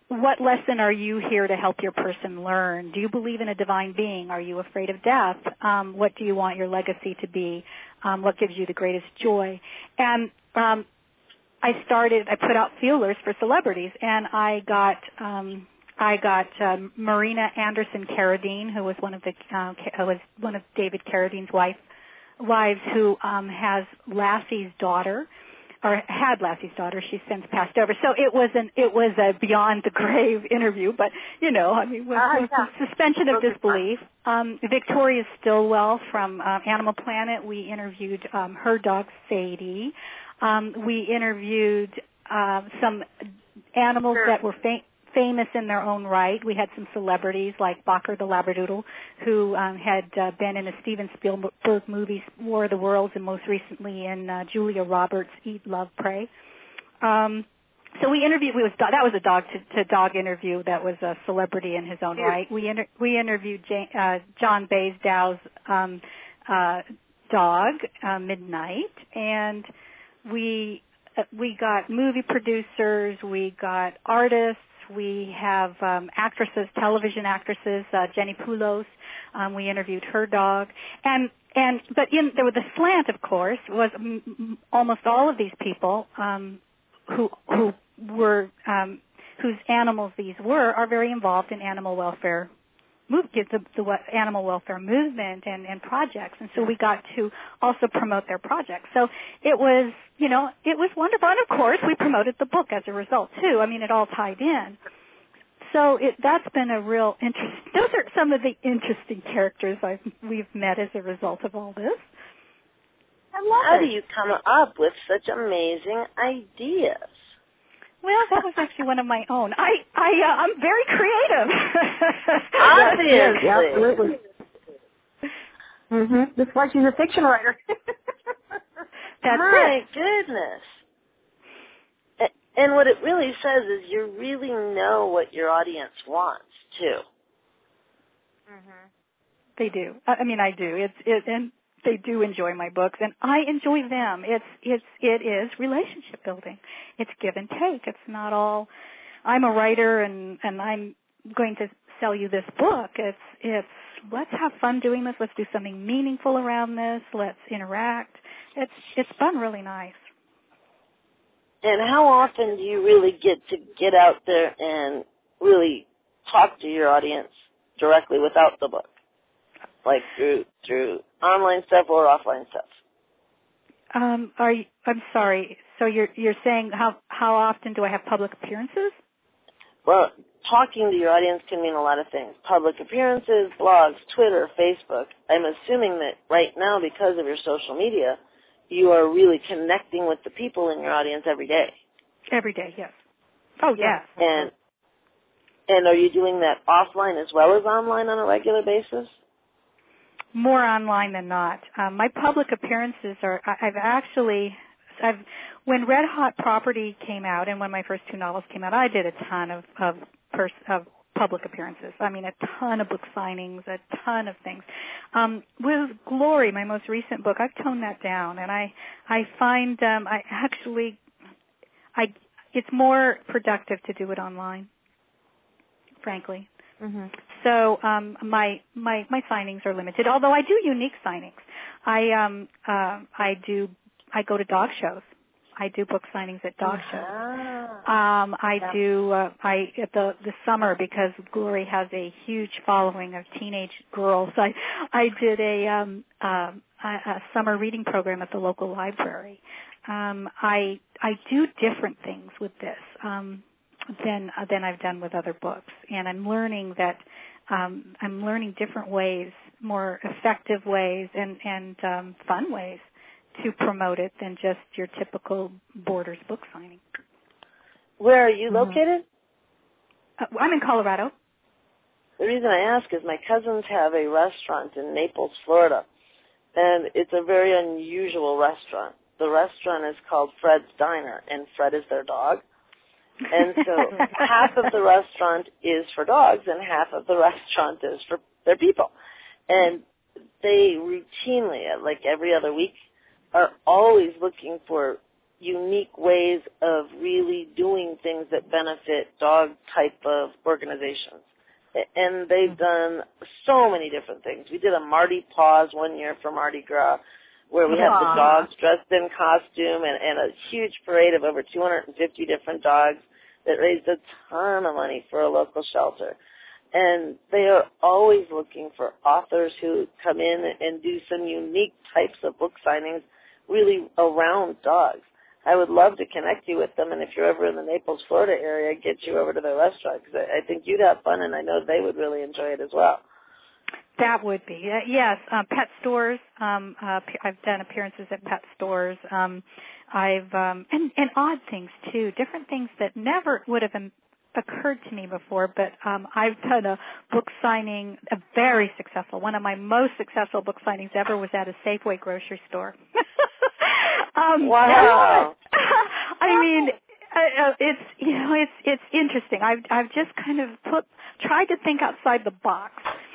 what lesson are you here to help your person learn? Do you believe in a divine being? Are you afraid of death? Um, what do you want your legacy to be? Um, what gives you the greatest joy? And um, I started, I put out feelers for celebrities, and I got um, I got um, Marina Anderson Carradine, who was one of the uh, who was one of David Carradine's wife wives, who um, has Lassie's daughter. Or had Lassie's daughter. She's since passed over. So it was an it was a beyond the grave interview, but you know, I mean, with, uh, with yeah. suspension of disbelief. Um, Victoria Stillwell from uh, Animal Planet. We interviewed um, her dog Sadie. Um, we interviewed uh, some animals sure. that were fa- famous in their own right. We had some celebrities like Bacher the Labradoodle, who um, had uh, been in a Steven Spielberg movie, War of the Worlds, and most recently in uh, Julia Roberts' Eat, Love, Pray. Um, so we interviewed. We was that was a dog to, to dog interview. That was a celebrity in his own yeah. right. We inter- we interviewed Jane, uh, John Baysdow's um, uh, dog, uh, Midnight, and we uh, we got movie producers. We got artists. We have um, actresses, television actresses, uh, Jenny Poulos. Um, we interviewed her dog, and and but in there was the slant, of course, was m- m- almost all of these people um, who who were um, whose animals these were are very involved in animal welfare. Move, the, the animal welfare movement and, and projects, and so we got to also promote their projects. So it was, you know, it was wonderful, and of course we promoted the book as a result too. I mean, it all tied in. So it, that's been a real interest. Those are some of the interesting characters I've, we've met as a result of all this. I love How it. do you come up with such amazing ideas? Well, that was actually one of my own. I, I, uh, I'm very creative. Obviously. Yeah, absolutely. Mm-hmm. That's why she's a fiction writer. That's My it. goodness. A- And what it really says is you really know what your audience wants, too. Mm-hmm. They do. I I mean, I do. It's it, and they do enjoy my books, and I enjoy them. It's it's it is relationship building. It's give and take. It's not all. I'm a writer, and and I'm going to sell you this book. It's it's let's have fun doing this. Let's do something meaningful around this. Let's interact. It's it's been really nice. And how often do you really get to get out there and really talk to your audience directly without the book? Like through through online stuff or offline stuff? Um, are you, I'm sorry. So you're you're saying how how often do I have public appearances? Well, talking to your audience can mean a lot of things. Public appearances, blogs, Twitter, Facebook. I'm assuming that right now, because of your social media, you are really connecting with the people in your audience every day. Every day, yes. Oh, yes. And and are you doing that offline as well as online on a regular basis? More online than not. Um, my public appearances are, I, I've actually, I've, when Red Hot Property came out and when my first two novels came out, I did a ton of, of, pers- of public appearances. I mean, a ton of book signings, a ton of things. Um, with Glory, my most recent book, I've toned that down, and I, I find, um, I actually, I, it's more productive to do it online, frankly. Mm-hmm. So um, my my my signings are limited. Although I do unique signings, I um uh, I do I go to dog shows. I do book signings at dog shows. Um, I yeah. do uh, I at the the summer because Glory has a huge following of teenage girls. I I did a um uh, a, a summer reading program at the local library. Um, I I do different things with this. Um, than uh, than I've done with other books, and I'm learning that um, I'm learning different ways, more effective ways, and and um, fun ways to promote it than just your typical Borders book signing. Where are you Mm-hmm. located? Uh, I'm in Colorado. The reason I ask is my cousins have a restaurant in Naples, Florida, and it's a very unusual restaurant. The restaurant is called Fred's Diner, and Fred is their dog. And so half of the restaurant is for dogs and half of the restaurant is for their people. And they routinely, like every other week, are always looking for unique ways of really doing things that benefit dog type of organizations. And they've done so many different things. We did a Mardi Paws one year for Mardi Gras, where we had the dogs dressed in costume and, and a huge parade of over two hundred fifty different dogs that raised a ton of money for a local shelter. And they are always looking for authors who come in and do some unique types of book signings really around dogs. I would love to connect you with them, and if you're ever in the Naples, Florida area, get you over to their restaurant, because I, I think you'd have fun, and I know they would really enjoy it as well. That would be, uh, yes, uh, pet stores. Um, uh, I've done appearances at pet stores. Um, I've um, and, and odd things, too, different things that never would have been occurred to me before, but um, I've done a book signing, a very successful, one of my most successful book signings ever was at a Safeway grocery store. um, wow. I mean, uh, it's, you know, it's it's interesting. I've I've just kind of put tried to think outside the box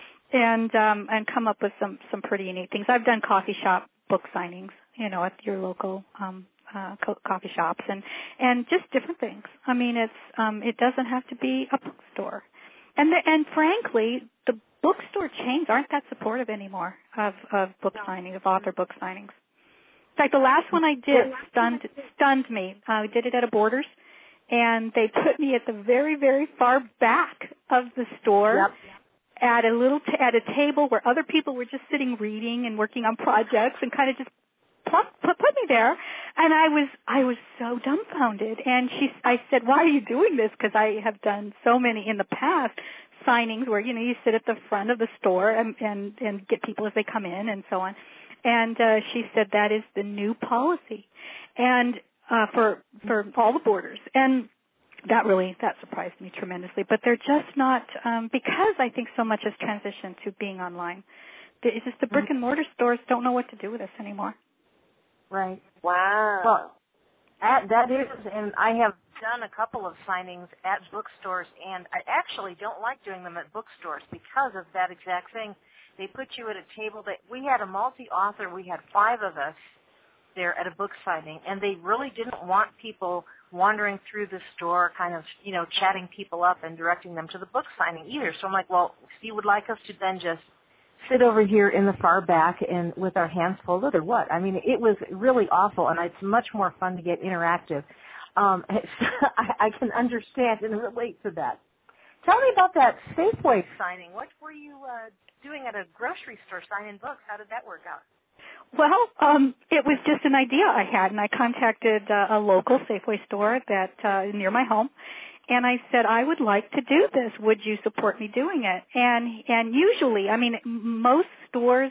and um, and come up with some some pretty unique things. I've done coffee shop book signings, you know, at your local um Uh, co- coffee shops and and just different things. I mean, it's um, it doesn't have to be a bookstore, and the, and frankly, the bookstore chains aren't that supportive anymore of of book signings, of author book signings. In fact, the last one I did stunned stunned me. Uh, I did it at a Borders, and they put me at the very very far back of the store. Yep. At a little t- at a table where other people were just sitting reading and working on projects and kind of just Put, put, put me there, and I was I was so dumbfounded. And she, I said, "Why are you doing this?" Because I have done so many in the past signings where you know you sit at the front of the store and and, and get people as they come in and so on. And uh, she said that is the new policy, and uh, for for all the Borders. And that really that surprised me tremendously. But they're just not um, because I think so much has transitioned to being online. It's just the brick and mortar stores don't know what to do with us anymore. Right. Wow. Well, at, that is, and I have done a couple of signings at bookstores, and I actually don't like doing them at bookstores because of that exact thing. They put you at a table that we had a multi-author. We had five of us there at a book signing, and they really didn't want people wandering through the store, kind of, you know, chatting people up and directing them to the book signing either. So I'm like, well, if you would like us to then just sit over here in the far back and with our hands folded or what? I mean, it was really awful, and it's much more fun to get interactive. Um, I, I can understand and relate to that. Tell me about that Safeway signing. What were you uh, doing at a grocery store signing books? How did that work out? Well, um, it was just an idea I had, and I contacted uh, a local Safeway store that uh, near my home. And I said, I would like to do this. Would you support me doing it? And and usually, I mean, most stores,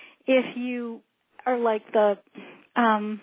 if you are like the, um,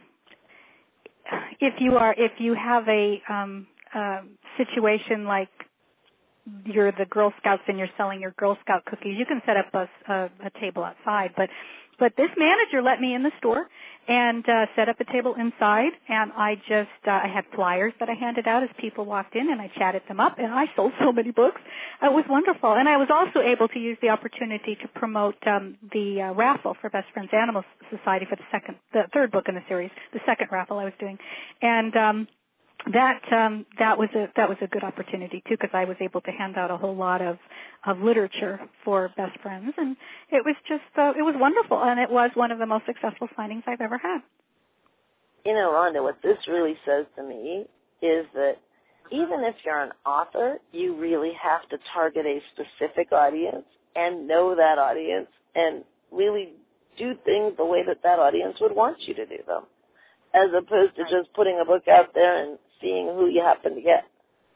if you are, if you have a um, uh, situation like you're the Girl Scouts and you're selling your Girl Scout cookies, you can set up a, a, a table outside. But but this manager let me in the store and uh, set up a table inside, and I just, uh, I had flyers that I handed out as people walked in, and I chatted them up, and I sold so many books. It was wonderful. And I was also able to use the opportunity to promote um, the uh, raffle for Best Friends Animal Society for the second, the third book in the series, the second raffle I was doing. And um, that um, that was a that was a good opportunity too, because I was able to hand out a whole lot of, of literature for Best Friends, and it was just uh, it was wonderful, and it was one of the most successful signings I've ever had. You know, Rhonda, what this really says to me is that even if you're an author, you really have to target a specific audience and know that audience and really do things the way that that audience would want you to do them, as opposed to just putting a book out there and seeing who you happen to get.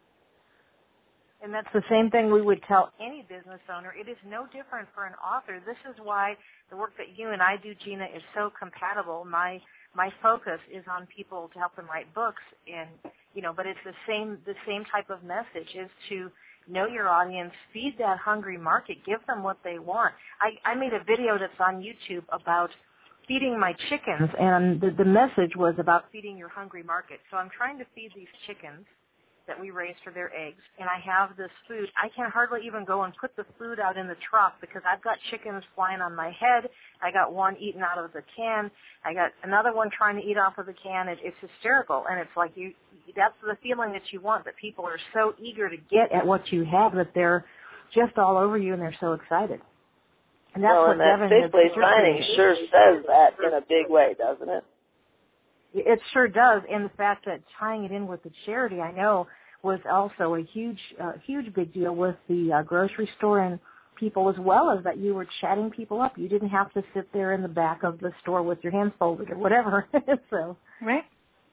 And that's the same thing we would tell any business owner. It is no different for an author. This is why the work that you and I do, Gina, is so compatible. My my focus is on people to help them write books, and you know, but it's the same the same type of message is to know your audience, feed that hungry market, give them what they want. I, I made a video that's on YouTube about feeding my chickens, and the, the message was about feeding your hungry market. So I'm trying to feed these chickens, that we raise for their eggs, and I have this food. I can hardly even go and put the food out in the truck because I've got chickens flying on my head. I got one eating out of the can. I got another one trying to eat off of the can. It, it's hysterical, and it's like you. That's the feeling that you want, that people are so eager to get at what you have that they're just all over you and they're so excited. And that's well, what and that Devin Safe Place Dining sure says that in a big way, doesn't it? It sure does, and the fact that tying it in with the charity, I know, was also a huge, uh, huge big deal with the uh, grocery store and people, as well as that you were chatting people up. You didn't have to sit there in the back of the store with your hands folded or whatever. So, right.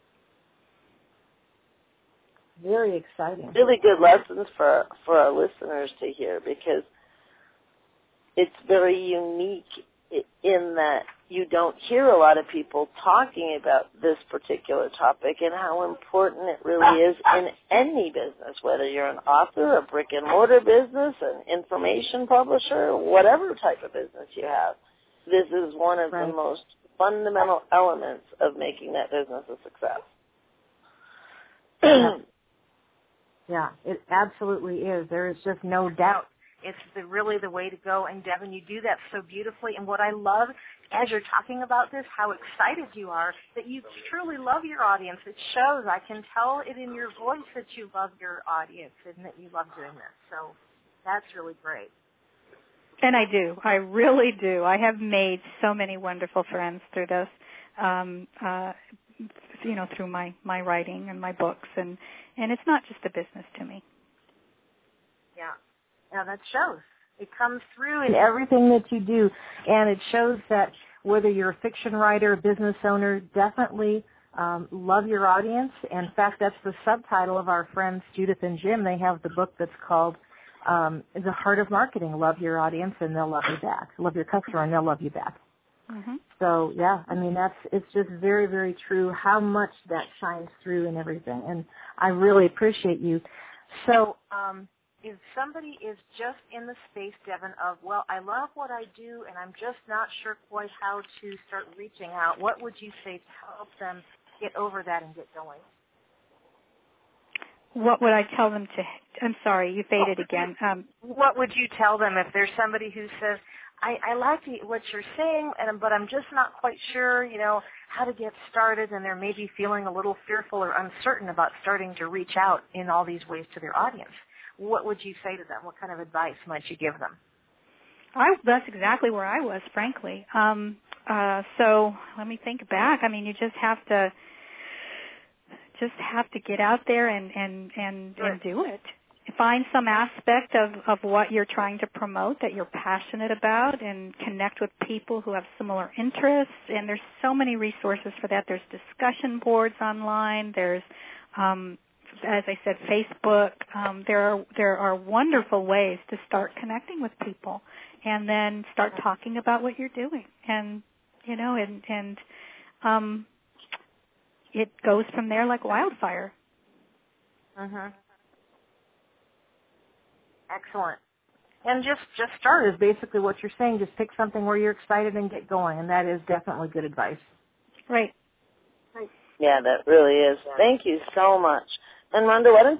Very exciting. Really good lessons for for our listeners to hear, because it's very unique in that you don't hear a lot of people talking about this particular topic and how important it really is in any business, whether you're an author, a brick-and-mortar business, an information publisher, whatever type of business you have. This is one of right. the most fundamental elements of making that business a success. Yeah. Yeah, it absolutely is. There is just no doubt. It's the, really the way to go. And, Devin, you do that so beautifully. And what I love, as you're talking about this, how excited you are, that you truly love your audience. It shows. I can tell it in your voice that you love your audience and that you love doing this. So that's really great. And I do. I really do. I have made so many wonderful friends through this, um, uh, you know, through my, my writing and my books. And, and it's not just a business to me. Yeah. Yeah, that shows. It comes through in everything that you do, and it shows that whether you're a fiction writer, a business owner, definitely um, love your audience. In fact, that's the subtitle of our friends Judith and Jim. They have the book that's called um, The Heart of Marketing, Love Your Audience and They'll Love You Back. Love your customer and they'll love you back. Mm-hmm. So, yeah, I mean, that's it's just very, very true how much that shines through in everything, and I really appreciate you. So, um, if somebody is just in the space, Devin, of, well, I love what I do and I'm just not sure quite how to start reaching out, what would you say to help them get over that and get going? What would I tell them to, I'm sorry, you faded again. Um, what would you tell them if there's somebody who says, I, I like what you're saying, and, but I'm just not quite sure, you know, how to get started, and they're maybe feeling a little fearful or uncertain about starting to reach out in all these ways to their audience? What would you say to them? What kind of advice might you give them? I, that's exactly where I was, frankly. Um, uh, so let me think back. I mean, you just have to just have to get out there and and and, Sure. and do it. Find some aspect of, of what you're trying to promote that you're passionate about, and connect with people who have similar interests. And there's so many resources for that. There's discussion boards online. There's um, as I said, Facebook. Um, there are there are wonderful ways to start connecting with people, and then start talking about what you're doing, and you know, and and um, it goes from there like wildfire. Mhm. Excellent. And just just start is basically what you're saying. Just pick something where you're excited and get going, and that is definitely good advice. Right. Right. Yeah, that really is. Thank you so much. And Rhonda, what is?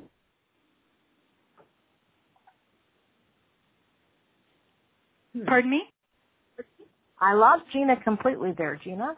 Pardon me? I lost Gina completely there, Gina.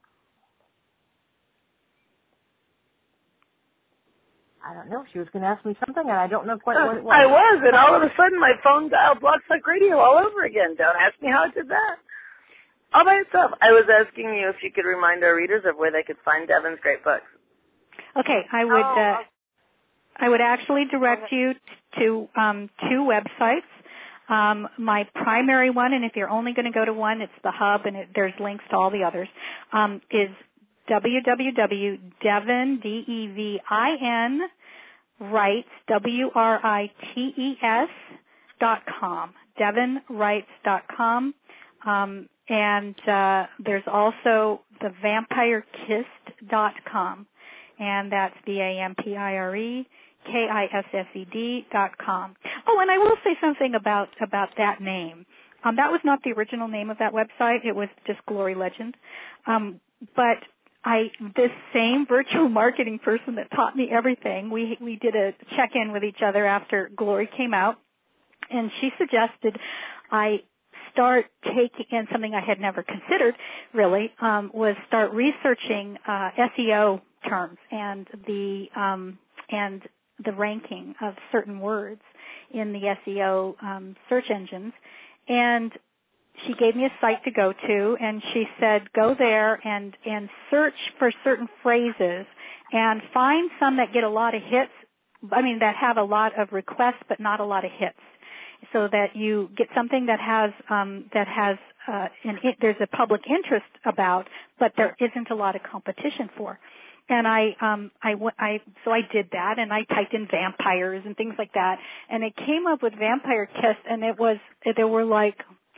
I don't know. She was going to ask me something, and I don't know quite what it was. I was, and all of a sudden my phone dialed Blog Talk Radio all over again. Don't ask me how it did that. All by itself. I was asking you if you could remind our readers of where they could find Devin's great books. Okay, I would Oh, uh, I would actually direct you to um, two websites. Um, my primary one, and if you're only going to go to one, it's the Hub, and it, there's links to all the others, um, is w w w dot devin, D E V I N, Writes, W R I T E S, dot com, devin writes dot com. Um, and uh, there's also the vampire kissed dot com, and that's V A M P I R E K I S S E D dot com. Oh, and I will say something about, about that name. Um, that was not the original name of that website. It was just Glory Legend. Um, but I this same virtual marketing person that taught me everything, we we did a check-in with each other after Glory came out, and she suggested I start taking, and something I had never considered really, um, was start researching uh, S E O terms and the um, and the ranking of certain words in the S E O um, search engines. And she gave me a site to go to, and she said, go there and, and search for certain phrases and find some that get a lot of hits, I mean, that have a lot of requests but not a lot of hits, so that you get something that has, um, that has, uh, an, it, there's a public interest about, but there isn't a lot of competition for. And I, um, I, I, so I did that, and I typed in vampires and things like that, and it came up with Vampire Kiss, and it was, there were like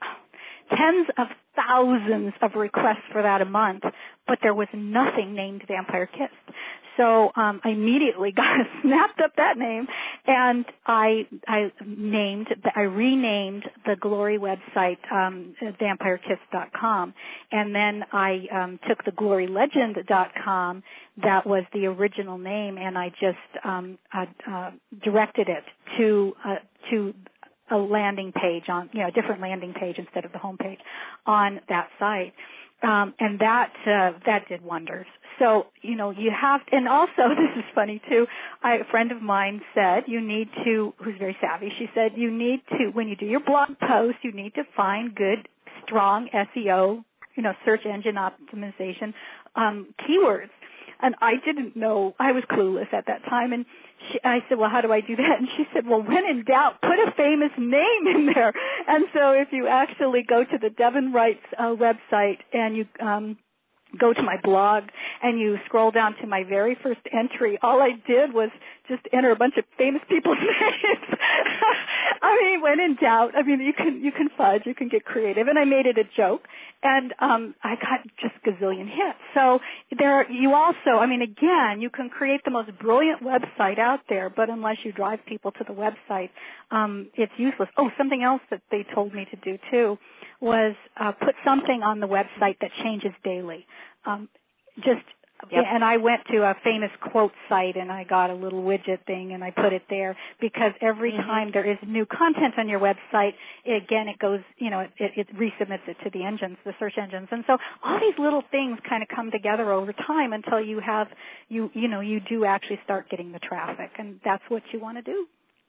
tens of thousands of requests for that a month, but there was nothing named Vampire Kiss. So um, I immediately got snapped up that name, and I I named I renamed the Glory website um, vampire kiss dot com, and then I um, took the glory legend dot com, that was the original name, and I just um, uh, uh, directed it to uh, to a landing page on, you know, a different landing page instead of the home page on that site. Um, and that, uh, that did wonders. So, you know, you have, and also, this is funny too, I, a friend of mine said you need to, who's very savvy, she said you need to, when you do your blog post, you need to find good, strong S E O, you know, search engine optimization, um, keywords. And I didn't know, I was clueless at that time, and she, I said, well, how do I do that? And she said, well, when in doubt, put a famous name in there. And so if you actually go to the Devon Wrights uh, website and you um, go to my blog and you scroll down to my very first entry, all I did was just enter a bunch of famous people's names. I mean, when in doubt, I mean, you can you can fudge, you can get creative, and I made it a joke, and um, I got just gazillion hits. So there, you also, I mean, again, you can create the most brilliant website out there, but unless you drive people to the website, um, it's useless. Oh, something else that they told me to do too was uh, put something on the website that changes daily. Um, just Yep. And I went to a famous quote site and I got a little widget thing and I put it there because every mm-hmm. time there is new content on your website, again, it goes, you know, it, it resubmits it to the engines, the search engines. And so all these little things kind of come together over time until you have, you, you know, you do actually start getting the traffic, and that's what you want to do.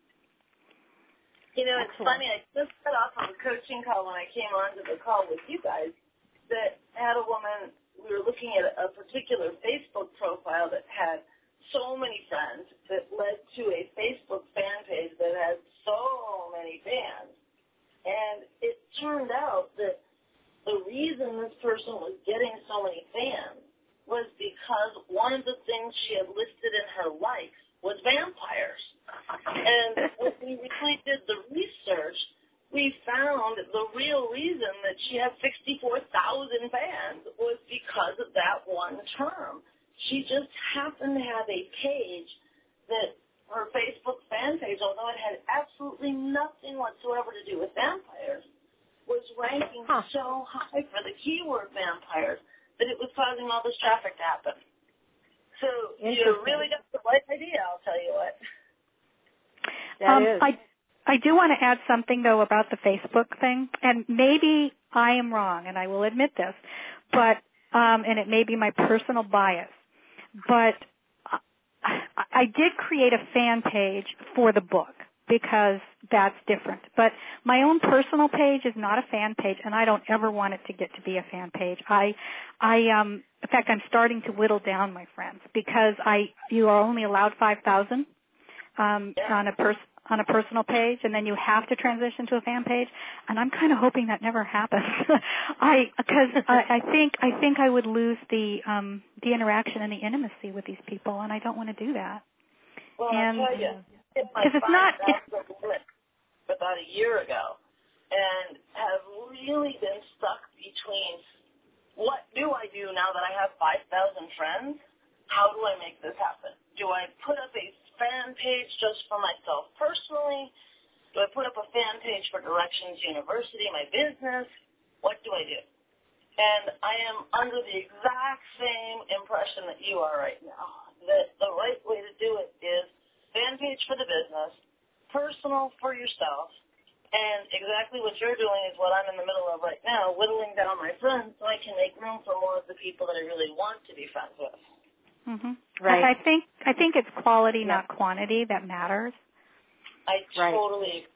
You know, it's Excellent. funny. I just got off of a coaching call when I came onto the call with you guys that had a woman. We were looking at a particular Facebook profile that had so many friends that led to a Facebook fan page that had so many fans. And it turned out that the reason this person was getting so many fans was because one of the things she had listed in her likes was vampires. And when we really did the research, we found the real reason that she had sixty-four thousand fans was because of that one term. She just happened to have a page that her Facebook fan page, although it had absolutely nothing whatsoever to do with vampires, was ranking huh. so high for the keyword vampires that it was causing all this traffic to happen. So you really got the right idea, I'll tell you what. That um, is. I- I do want to add something, though, about the Facebook thing, and maybe I am wrong, and I will admit this, but um, and it may be my personal bias, but I, I did create a fan page for the book because that's different. But my own personal page is not a fan page, and I don't ever want it to get to be a fan page. I, I, um, in fact, I'm starting to whittle down my friends because I, you are only allowed five thousand um, on a person. on a personal page, and then you have to transition to a fan page, and I'm kind of hoping that never happens. I because I, I think I think I would lose the um, the interaction and the intimacy with these people, and I don't want to do that. Well, and, I'll tell you, because it's not it's, about a year ago, and have really been stuck between what do I do now that I have five thousand friends? How do I make this happen? Do I put up a fan page just for myself personally? Do I put up a fan page for Directions University, my business? What do I do? And I am under the exact same impression that you are right now, that the right way to do it is fan page for the business, personal for yourself, and exactly what you're doing is what I'm in the middle of right now, whittling down my friends so I can make room for more of the people that I really want to be friends with. Mm-hmm. Right. I think I think it's quality, Yeah. not quantity, that matters. I Right. totally,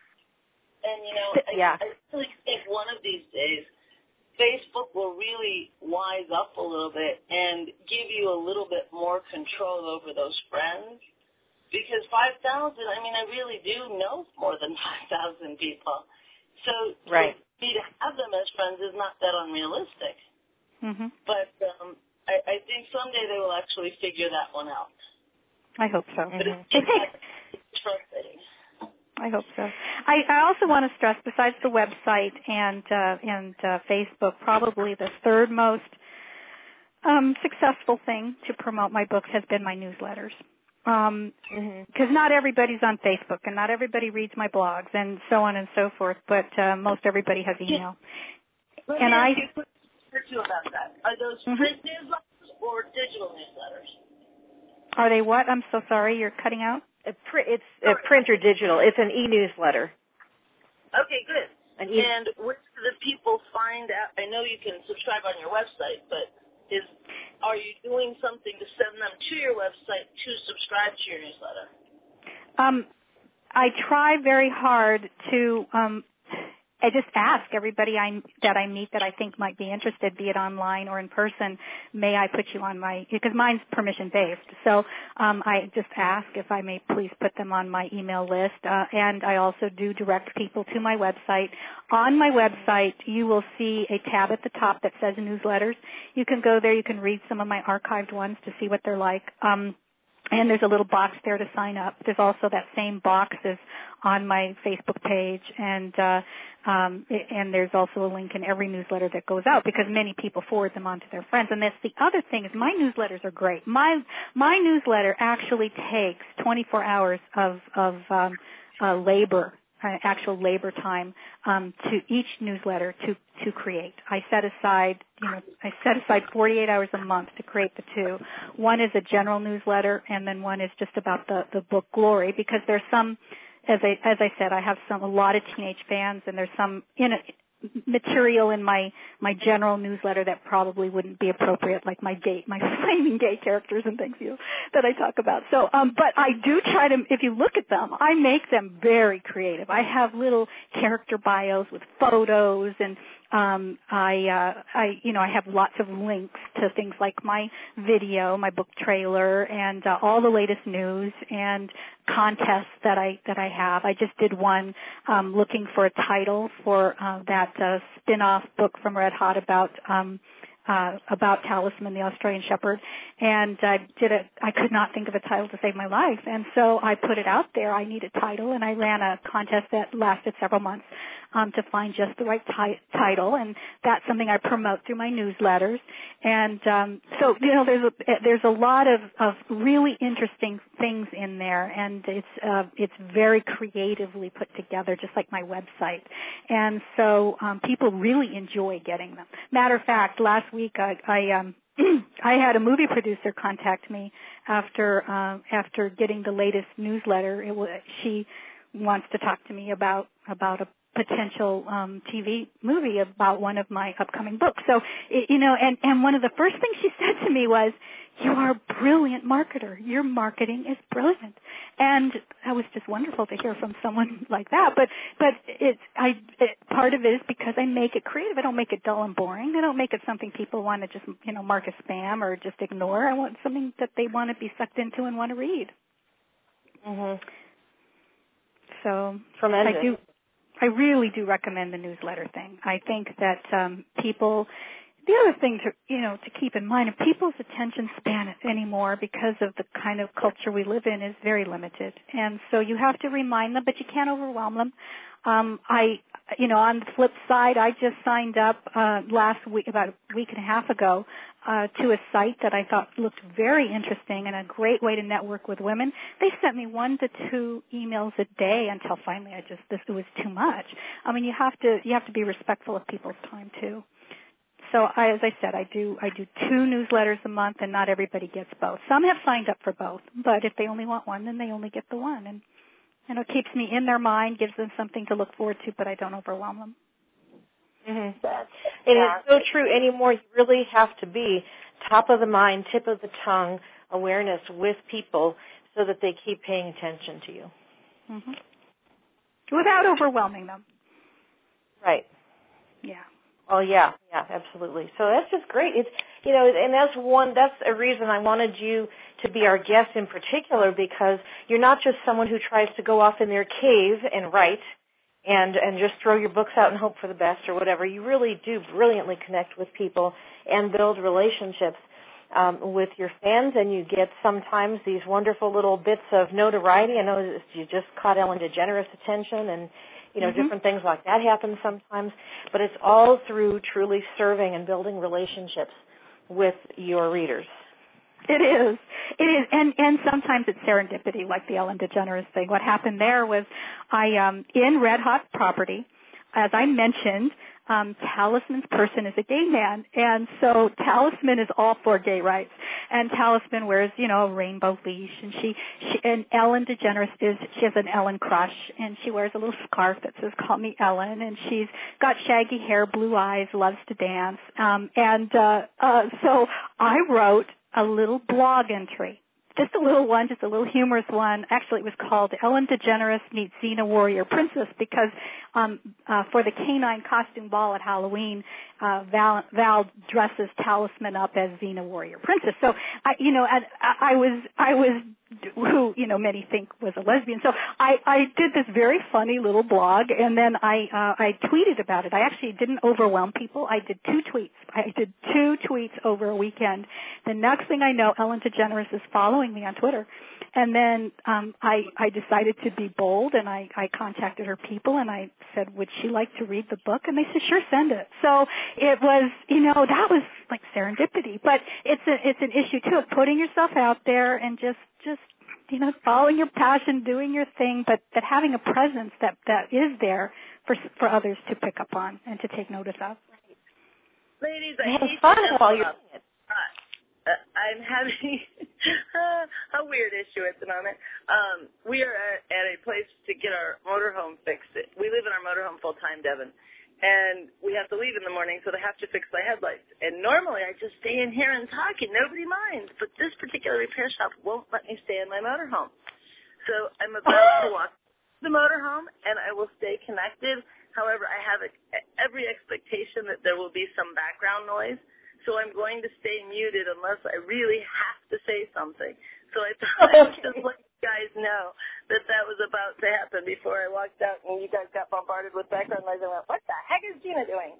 and you know, I, Yeah. I really think one of these days, Facebook will really wise up a little bit and give you a little bit more control over those friends. Because five thousand, I mean, I really do know more than five thousand people. So Right. for me to have them as friends is not that unrealistic. Mm-hmm. But um, I, I think someday they will actually figure that one out. I hope so. But Mhm. it's, it's frustrating. I hope so. I, I also want to stress, besides the website and uh, and uh, Facebook, probably the third most um, successful thing to promote my books has been my newsletters. Um, Mhm. because not everybody's on Facebook and not everybody reads my blogs and so on and so forth, but uh, most everybody has email. Let And me I ask you a quick or two about that. Are those Mhm. print newsletters or digital newsletters? Are they what? I'm so sorry, you're cutting out. A pr- it's a print or digital. It's an e-newsletter. Okay, good. An e- And where do the people find out? I know you can subscribe on your website, but is are you doing something to send them to your website to subscribe to your newsletter? Um, I try very hard to. Um, I just ask everybody I, that I meet that I think might be interested, be it online or in person, may I put you on my, because mine's permission based. So um, I just ask if I may please put them on my email list. Uh, and I also do direct people to my website. On my website, you will see a tab at the top that says newsletters. You can go there. You can read some of my archived ones to see what they're like. Um, And there's a little box there to sign up. There's also that same box is on my Facebook page, and uh, um, and there's also a link in every newsletter that goes out because many people forward them on to their friends. And that's the other thing is my newsletters are great. My my newsletter actually takes twenty-four hours of of um, uh, labor. Uh, actual labor time um, to each newsletter to to create. I set aside, you know, I set aside forty-eight hours a month to create the two. One is a general newsletter, and then one is just about the the book Glory, because there's some, as I as I said, I have some a lot of teenage fans, and there's some in a, material in my my general newsletter that probably wouldn't be appropriate, like my gay my flaming gay characters and things you that I talk about. So um but I do try to, if you look at them, I make them very creative. I have little character bios with photos, and um I uh I you know I have lots of links to things like my video, my book trailer, and uh, all the latest news and contests that I that I have. I just did one um looking for a title for uh, that uh, spin-off book from Red Hot about um uh about Talisman, the Australian Shepherd, and I did a I could not think of a title to save my life, and so I put it out there. I need a title, and I ran a contest that lasted several months um to find just the right ti- title, and that's something I promote through my newsletters. And um so you know there's a there's a lot of of really interesting things in there, and it's uh it's very creatively put together, just like my website. And so um people really enjoy getting them. Matter of fact, last week I, I um I had a movie producer contact me after um after getting the latest newsletter. It was, she wants to talk to me about about a potential um T V movie about one of my upcoming books. So, it, you know, and and one of the first things she said to me was, "You are a brilliant marketer. Your marketing is brilliant." And that was just wonderful to hear from someone like that. But but it's I it, part of it is because I make it creative. I don't make it dull and boring. I don't make it something people want to just, you know, mark as spam or just ignore. I want something that they want to be sucked into and want to read. Mhm. So Tremendous. I do. I really do recommend the newsletter thing. I think that um, people, the other thing to, you know, to keep in mind, people's attention span anymore, because of the kind of culture we live in, is very limited. And so you have to remind them, but you can't overwhelm them. Um, I, you know, on the flip side, I just signed up uh, last week, about a week and a half ago, uh, to a site that I thought looked very interesting and a great way to network with women. They sent me one to two emails a day until finally I just, this was too much. I mean, you have to, you have to be respectful of people's time too. so I, as I said, I do I do two newsletters a month, and not everybody gets both. Some have signed up for both, but if they only want one, then they only get the one. And and it keeps me in their mind, gives them something to look forward to, but I don't overwhelm them. Mm-hmm. And it's so true anymore. You really have to be top of the mind, tip of the tongue awareness with people so that they keep paying attention to you. Mm-hmm. Without overwhelming them. Right. Yeah. Oh yeah, yeah, absolutely. So that's just great. It's you know, and that's one. That's a reason I wanted you to be our guest in particular, because you're not just someone who tries to go off in their cave and write and and just throw your books out and hope for the best or whatever. You really do brilliantly connect with people and build relationships um, with your fans, and you get sometimes these wonderful little bits of notoriety. I know you just caught Ellen DeGeneres' attention, and you know, mm-hmm. different things like that happen sometimes, but it's all through truly serving and building relationships with your readers. It is. It is. And, and sometimes it's serendipity, like the Ellen DeGeneres thing. What happened there was I, um, in Red Hot Property, as I mentioned, um, Talisman's person is a gay man. And so Talisman is all for gay rights. And Talisman wears, you know, a rainbow leash. And she, she, and Ellen DeGeneres is, she has an Ellen crush. And she wears a little scarf that says, "Call me Ellen." And she's got shaggy hair, blue eyes, loves to dance. Um, and, uh, uh, so I wrote a little blog entry. Just a little one, just a little humorous one. Actually, it was called Ellen DeGeneres Meets Xena Warrior Princess, because um, uh, for the canine costume ball at Halloween, uh, Val, Val dresses Talisman up as Xena Warrior Princess. So, I, you know, I, I was, I was, who you know many think was a lesbian. So I, I did this very funny little blog, and then I, uh, I tweeted about it. I actually didn't overwhelm people. I did two tweets. I did two tweets over a weekend. The next thing I know, Ellen DeGeneres is following me on Twitter. And then um, I, I decided to be bold, and I, I contacted her people, and I said, would she like to read the book? And they said, sure, send it. So it was, you know, that was like serendipity. But it's a, it's an issue, too, of putting yourself out there and just, just you know, following your passion, doing your thing, but, but having a presence that, that is there for for others to pick up on and to take notice of. Ladies, I have hate fun to while you're doing it. Uh, I'm having a weird issue at the moment. Um, we are at, at a place to get our motorhome fixed. We live in our motorhome full-time, Devin, and we have to leave in the morning, so they have to fix my headlights. And normally I just stay in here and talk, and nobody minds, but this particular repair shop won't let me stay in my motorhome. So I'm about to walk the motorhome, and I will stay connected. However, I have a, every expectation that there will be some background noise. So I'm going to stay muted unless I really have to say something. So I thought I would just let you guys know that that was about to happen before I walked out and you guys got bombarded with background noise and went, what the heck is Gina doing?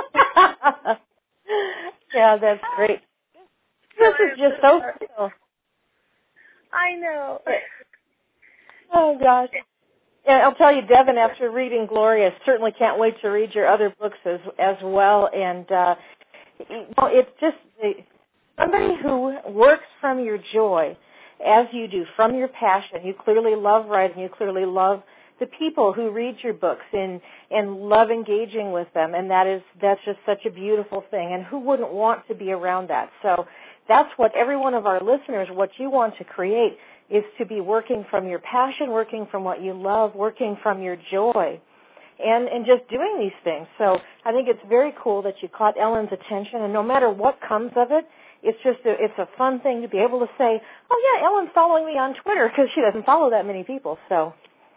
Yeah, that's great. This is just so cool. I know. Oh, gosh. And I'll tell you, Devin, after reading Gloria, certainly can't wait to read your other books as, as well. And, uh, well, it's just somebody who works from your joy, as you do, from your passion. You clearly love writing. You clearly love the people who read your books and, and love engaging with them, and that is that's just such a beautiful thing. And who wouldn't want to be around that? So that's what every one of our listeners, what you want to create, is to be working from your passion, working from what you love, working from your joy. And, and just doing these things. So I think it's very cool that you caught Ellen's attention, and no matter what comes of it, it's just a, it's a fun thing to be able to say, oh, yeah, Ellen's following me on Twitter, because she doesn't follow that many people. So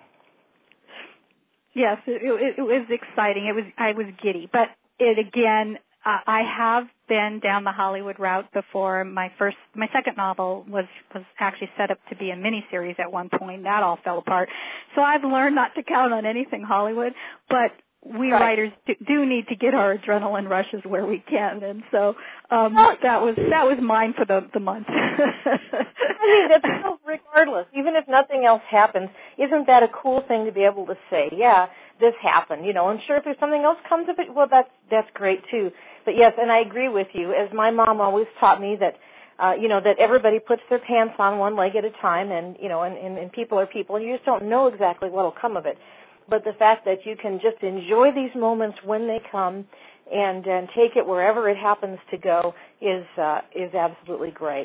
yes, it, it, it was exciting. It was I was giddy, but it again. Uh, I have been down the Hollywood route before. My first, my second novel was was actually set up to be a miniseries at one point. That all fell apart. So I've learned not to count on anything Hollywood, but we right. writers do, do need to get our adrenaline rushes where we can, and so um, oh, that was that was mine for the the month. I mean, that's still, regardless, even if nothing else happens, isn't that a cool thing to be able to say? Yeah, this happened, you know. And sure, if there's something else comes of it, well, that's that's great too. But yes, and I agree with you. As my mom always taught me that, uh, you know, that everybody puts their pants on one leg at a time, and you know, and, and, and people are people, and you just don't know exactly what will come of it. But the fact that you can just enjoy these moments when they come, and and take it wherever it happens to go is uh, is absolutely great.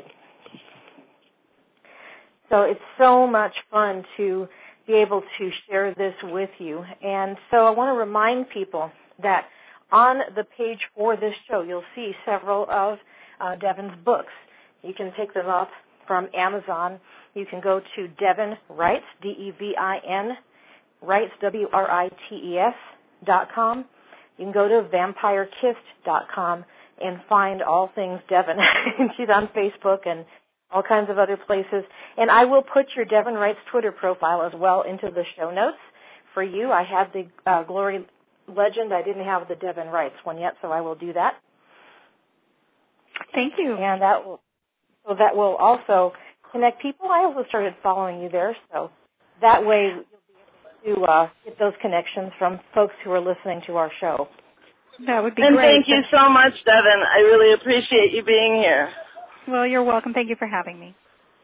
So it's so much fun to be able to share this with you. And so I want to remind people that on the page for this show, you'll see several of uh, Devin's books. You can pick them up from Amazon. You can go to Devin Writes, D E V I N, Writes, W R I T E S, dot com. You can go to vampire kissed dot com and find all things Devin. She's on Facebook and all kinds of other places. And I will put your Devin Writes Twitter profile as well into the show notes for you. I have the uh, Glory Legend. I didn't have the Devin Writes one yet, so I will do that. Thank you. And that will, so that will also connect people. I also started following you there, so that way you'll be able to uh, get those connections from folks who are listening to our show. That would be and great. And thank you so much, Devin. I really appreciate you being here. Well, you're welcome. Thank you for having me.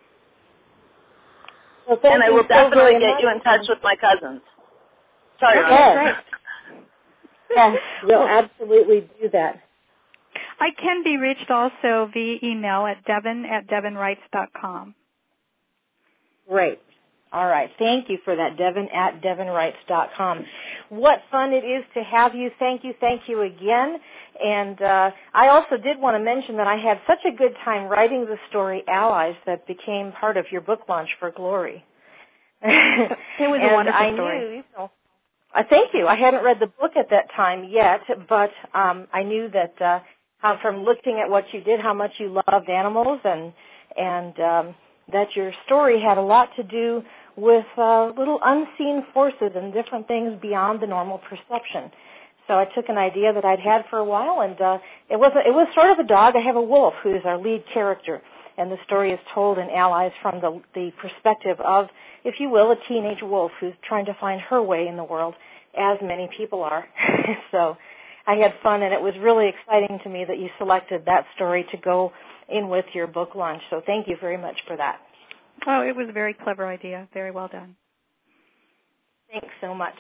Well, and I will so definitely get much. you in touch with my cousins. Sorry, okay. Ron. Yes, we'll absolutely do that. I can be reached also via email at devin at devin writes dot com. Great. All right. Thank you for that, Devin at devin writes dot com. What fun it is to have you. Thank you. Thank you again. And uh, I also did want to mention that I had such a good time writing the story Allies that became part of your book launch for Glory. It was and a wonderful I story. Knew, you know, uh, thank you. I hadn't read the book at that time yet, but um, I knew that uh, how, from looking at what you did, how much you loved animals, and and um, that your story had a lot to do with uh, little unseen forces and different things beyond the normal perception. So I took an idea that I'd had for a while, and uh, it was a, it was sort of a dog. I have a wolf who is our lead character, and the story is told in Allies from the, the perspective of, if you will, a teenage wolf who's trying to find her way in the world, as many people are. So I had fun, and it was really exciting to me that you selected that story to go in with your book launch. So thank you very much for that. Oh, it was a very clever idea. Very well done. Thanks so much.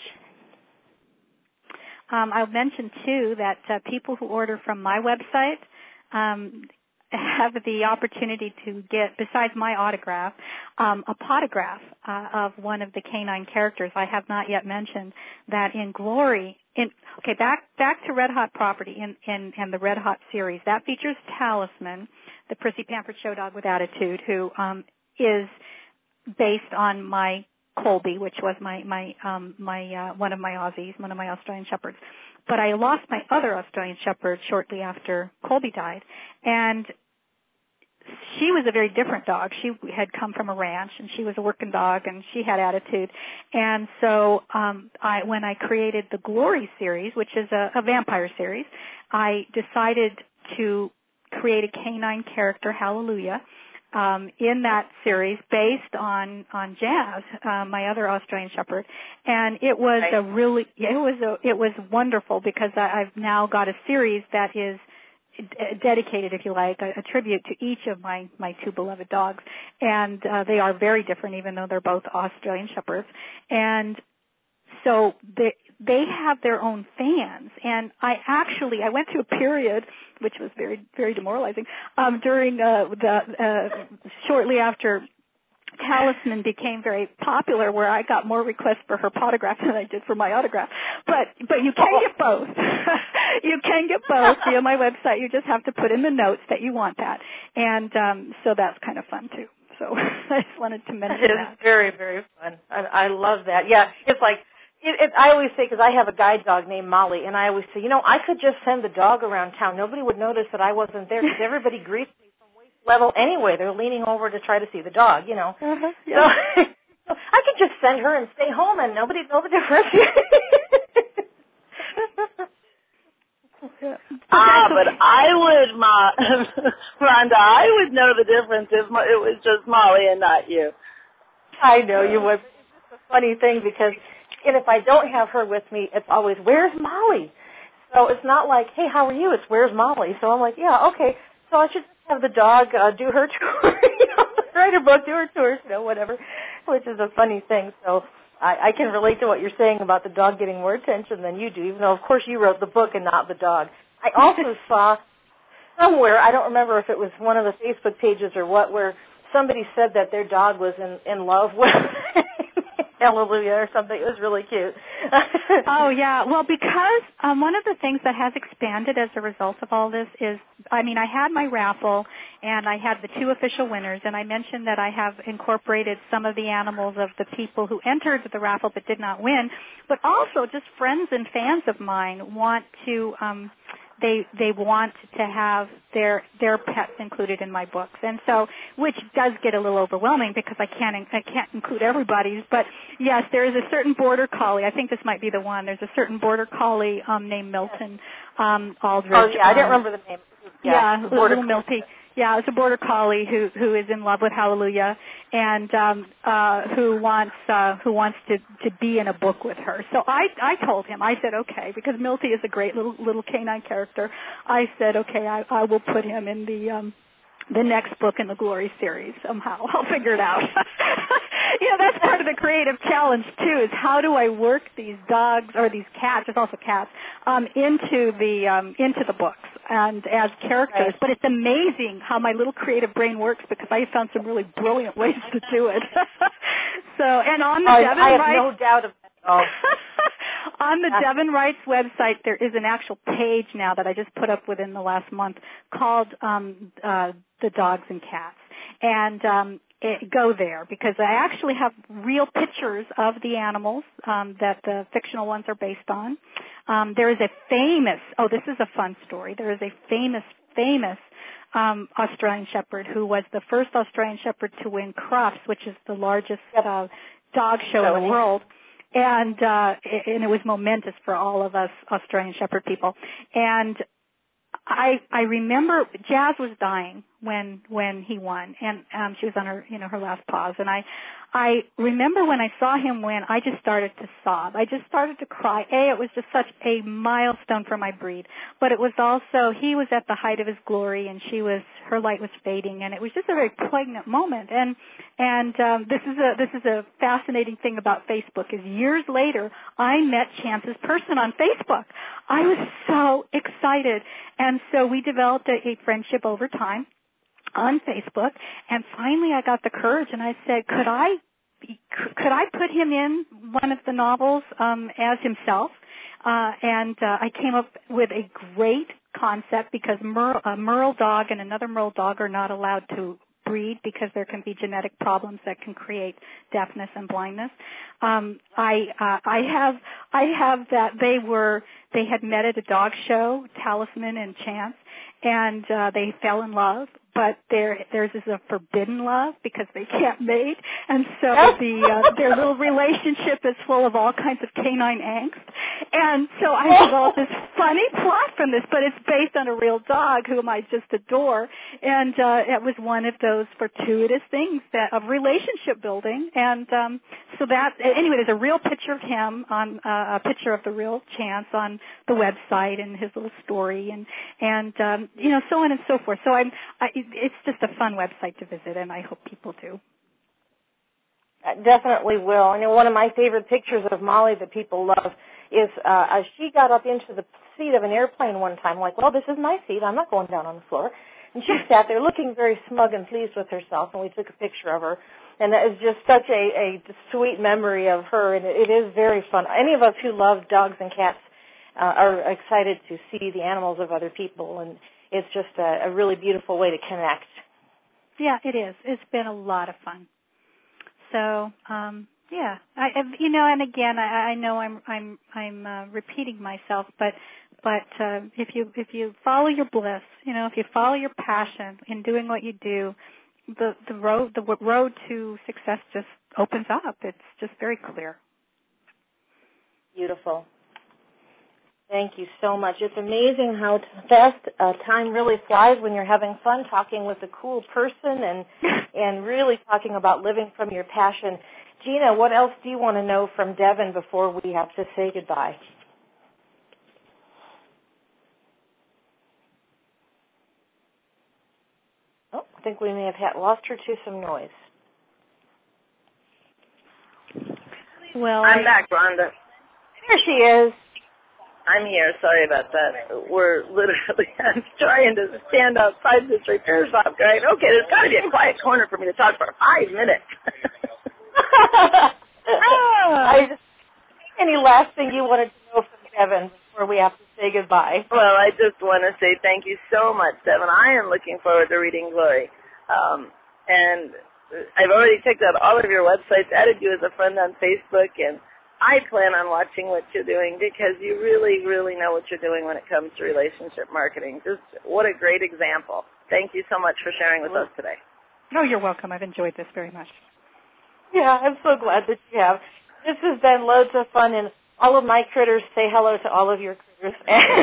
Um, I'll mention, too, that uh, people who order from my website um, have the opportunity to get, besides my autograph, um, a potograph uh, of one of the canine characters. I have not yet mentioned that in Glory, in, okay, back back to Red Hot Property in, in, in the Red Hot series. That features Talisman, the prissy pampered show dog with attitude, who um, is based on my Colby, which was my my um, my uh, one of my Aussies, one of my Australian Shepherds. But I lost my other Australian Shepherd shortly after Colby died, and she was a very different dog. She had come from a ranch, and she was a working dog, and she had attitude. And so, um, I when I created the Glory series, which is a, a vampire series, I decided to create a canine character, Hallelujah. Um, in that series, based on on Jazz, uh, my other Australian Shepherd, and it was right. a really it was a it was wonderful because I, I've now got a series that is d- dedicated, if you like, a, a tribute to each of my my two beloved dogs, and uh, they are very different, even though they're both Australian Shepherds, and so they they have their own fans, and I actually I went through a period which was very very demoralizing um, during uh, the uh, shortly after Talisman became very popular, where I got more requests for her potograph than I did for my autograph. But but you can get both. You can get both via my website. You just have to put in the notes that you want that, and um, so that's kind of fun too. So I just wanted to mention that. that. It's very very fun. I, I love that. Yeah, it's like. It, it, I always say, because I have a guide dog named Molly, and I always say, you know, I could just send the dog around town. Nobody would notice that I wasn't there because everybody greets me from waist level anyway. They're leaning over to try to see the dog, you know. Uh-huh, yeah. So, so I could just send her and stay home, and nobody'd know the difference. Ah, but I would, Ma- Rhonda, I would know the difference if mo- it was just Molly and not you. I know you would. It's just a funny thing because... And if I don't have her with me, it's always, where's Molly? So it's not like, hey, how are you? It's, where's Molly? So I'm like, yeah, okay. So I should just have the dog uh, do her tour, you know, write her book, do her tours, you know, whatever, which is a funny thing. So I, I can relate to what you're saying about the dog getting more attention than you do, even though, of course, you wrote the book and not the dog. I also saw somewhere, I don't remember if it was one of the Facebook pages or what, where somebody said that their dog was in, in love with Hallelujah or something. It was really cute. Oh, yeah. Well, because um, one of the things that has expanded as a result of all this is, I mean, I had my raffle, and I had the two official winners, and I mentioned that I have incorporated some of the animals of the people who entered the raffle but did not win, but also just friends and fans of mine want to um, they they want to have their their pets included in my books, and so which does get a little overwhelming because I can't I can't include everybody's. But yes, there is a certain border collie. I think this might be the one. There's a certain border collie um, named Milton um, Aldridge. Oh yeah, I didn't um, remember the name. Yeah, Yeah, little Milty. Yeah, it's a border collie who who is in love with Hallelujah, and um, uh, who wants uh, who wants to to be in a book with her. So I I told him, I said okay, because Milty is a great little little canine character. I said okay, I I will put him in the um, the next book in the Glory series somehow. I'll figure it out. You know, that's part of the creative challenge too. Is how do I work these dogs or these cats? There's also cats um, into the um, into the books and as characters. Right. But it's amazing how my little creative brain works because I found some really brilliant ways to do it. So, and on the I, Devon I have Rights, no doubt of that. Oh. on the Devon Rights website, there is an actual page now that I just put up within the last month called um, uh, The Dogs and Cats. And um, it, go there because I actually have real pictures of the animals um, that the fictional ones are based on. Um, there is a famous, oh, this is a fun story. There is a famous, famous um, Australian Shepherd who was the first Australian Shepherd to win Crufts, which is the largest uh, dog show in the world. And, uh, and it was momentous for all of us Australian Shepherd people. And I, I remember Jazz was dying when, when he won, and, um, she was on her, you know, her last pause. And I, I remember when I saw him win, I just started to sob. I just started to cry. A, it was just such a milestone for my breed. But it was also, he was at the height of his glory, and she was, her light was fading, and it was just a very poignant moment. And, and, um, this is a, this is a fascinating thing about Facebook, is years later, I met Chance's person on Facebook. I was so excited. And so we developed a, a friendship over time on Facebook, and finally I got the courage and I said, could I could I put him in one of the novels um, as himself? Uh, and uh, I came up with a great concept because Mer- a Merle dog and another Merle dog are not allowed to breed because there can be genetic problems that can create deafness and blindness. Um, I uh, I have I have that they were they had met at a dog show, Talisman and Chance, and uh, they fell in love. But their theirs is a forbidden love because they can't mate, and so the uh, their little relationship is full of all kinds of canine angst. And so I developed this funny plot from this, but it's based on a real dog whom I just adore, and uh, it was one of those fortuitous things that of relationship building. And um, so that anyway, there's a real picture of him on uh, a picture of the real Chance on the website and his little story, and and um, you know so on and so forth. So I'm. I, It's just a fun website to visit, and I hope people do. I definitely will. I know one of my favorite pictures of Molly that people love is uh, as she got up into the seat of an airplane one time, like, well, this is my seat. I'm not going down on the floor. And she sat there looking very smug and pleased with herself, and we took a picture of her. And that is just such a, a sweet memory of her, and it, it is very fun. Any of us who love dogs and cats uh, are excited to see the animals of other people, and it's just a, a really beautiful way to connect. Yeah, it is. It's been a lot of fun. So, um, yeah, I, you know, and again, I, I know I'm I'm I'm uh, repeating myself, but but uh, if you if you follow your bliss, you know, if you follow your passion in doing what you do, the the road the road to success just opens up. It's just very clear. Beautiful. Thank you so much. It's amazing how fast uh, time really flies when you're having fun talking with a cool person and and really talking about living from your passion. Gina, what else do you want to know from Devon before we have to say goodbye? Oh, I think we may have had, lost her to some noise. Well, I'm I, back, Rhonda. There she is. I'm here. Sorry about that. We're literally, I'm trying to stand outside this repair shop going, okay, there's got to be a quiet corner for me to talk for five minutes. I just, any last thing you wanted to know from Devin before we have to say goodbye? Well, I just want to say thank you so much, Devin. I am looking forward to reading Glory. Um, and I've already checked out all of your websites, added you as a friend on Facebook, and I plan on watching what you're doing because you really, really know what you're doing when it comes to relationship marketing. Just what a great example. Thank you so much for sharing with us today. No, you're welcome. I've enjoyed this very much. Yeah, I'm so glad that you have. This has been loads of fun, and all of my critters say hello to all of your critters.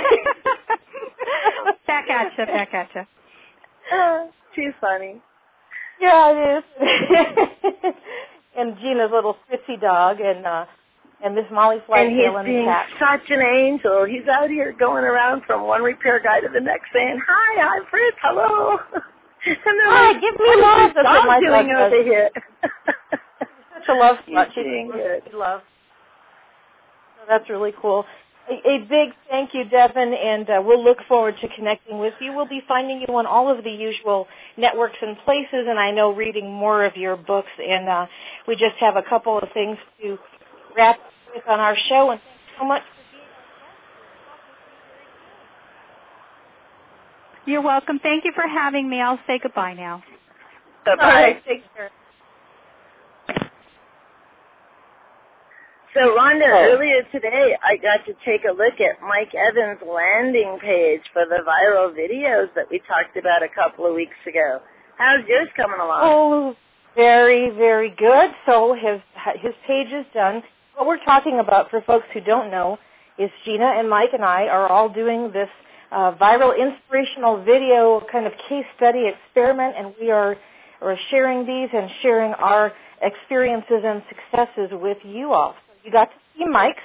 Back at you, back at you. Uh, she's funny. Yeah, it is. And Gina's little Fritzy dog, and uh, and Miss Molly And he's Flagtail and being the cat. such an angel. He's out here going around from one repair guy to the next saying, hi, I'm Fritz, hello. And Hi, like, give me love. That's what my doing dog over does. here. Such a love spot. He's She's doing supposed good. to love. So that's really cool. A, a big thank you, Devin, and uh, we'll look forward to connecting with you. We'll be finding you on all of the usual networks and places, and I know reading more of your books. And uh, we just have a couple of things to wrap with on our show, and thanks so much for being our guest. You're welcome. Thank you for having me. I'll say goodbye now. Bye-bye. All right, take care. So, Rhonda, earlier today, I got to take a look at Mike Evans' landing page for the viral videos that we talked about a couple of weeks ago. How's yours coming along? Oh, very, very good. So his his page is done. What we're talking about, for folks who don't know, is Gina and Mike and I are all doing this uh, viral inspirational video kind of case study experiment, and we are, are sharing these and sharing our experiences and successes with you all. You got to see Mike's.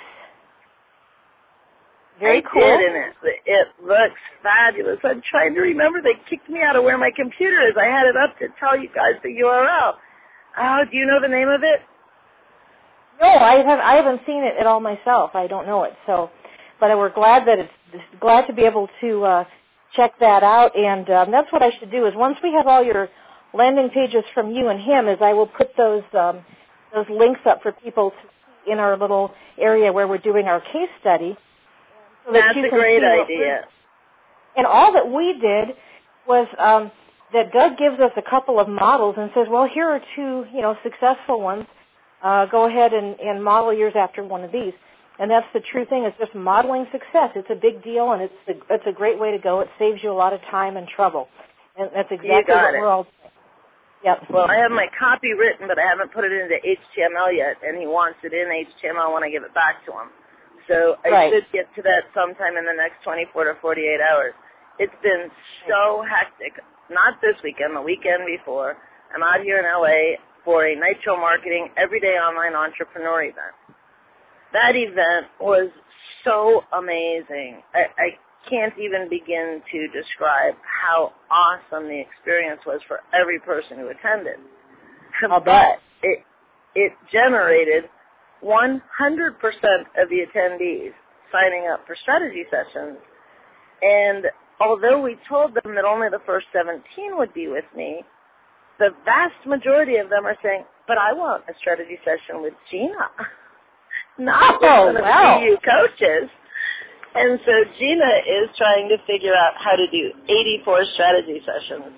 Very I cool. did, and it, it looks fabulous. I'm trying to remember. They kicked me out of where my computer is. I had it up to tell you guys the U R L. Oh, do you know the name of it? No, I haven't. I haven't seen it at all myself. I don't know it. So, but we're glad that it's glad to be able to uh, check that out. And um, that's what I should do. Is once we have all your landing pages from you and him, is I will put those um, those links up for people to see in our little area where we're doing our case study. So that That's you a can great see what idea. we're- And all that we did was um, that Doug gives us a couple of models and says, well, here are two, you know, successful ones. Uh, go ahead and, and model yours after one of these. And that's the true thing, is just modeling success. It's a big deal, and it's a, it's a great way to go. It saves you a lot of time and trouble. And that's exactly what it. we're all doing. Yep. Well, I have my copy written, but I haven't put it into H T M L yet, and he wants it in H T M L when I give it back to him. So I Right. should get to that sometime in the next twenty-four to forty-eight hours. It's been so hectic. Not this weekend, the weekend before. I'm out here in L A for a Nitro Marketing Everyday Online Entrepreneur event. That event was so amazing. I, I can't even begin to describe how awesome the experience was for every person who attended. I'll But bet. it, it generated one hundred percent of the attendees signing up for strategy sessions. And although we told them that only the first seventeen would be with me, the vast majority of them are saying, but I want a strategy session with Gina, not with Oh, one of wow. the B U coaches. And so Gina is trying to figure out how to do eighty-four strategy sessions.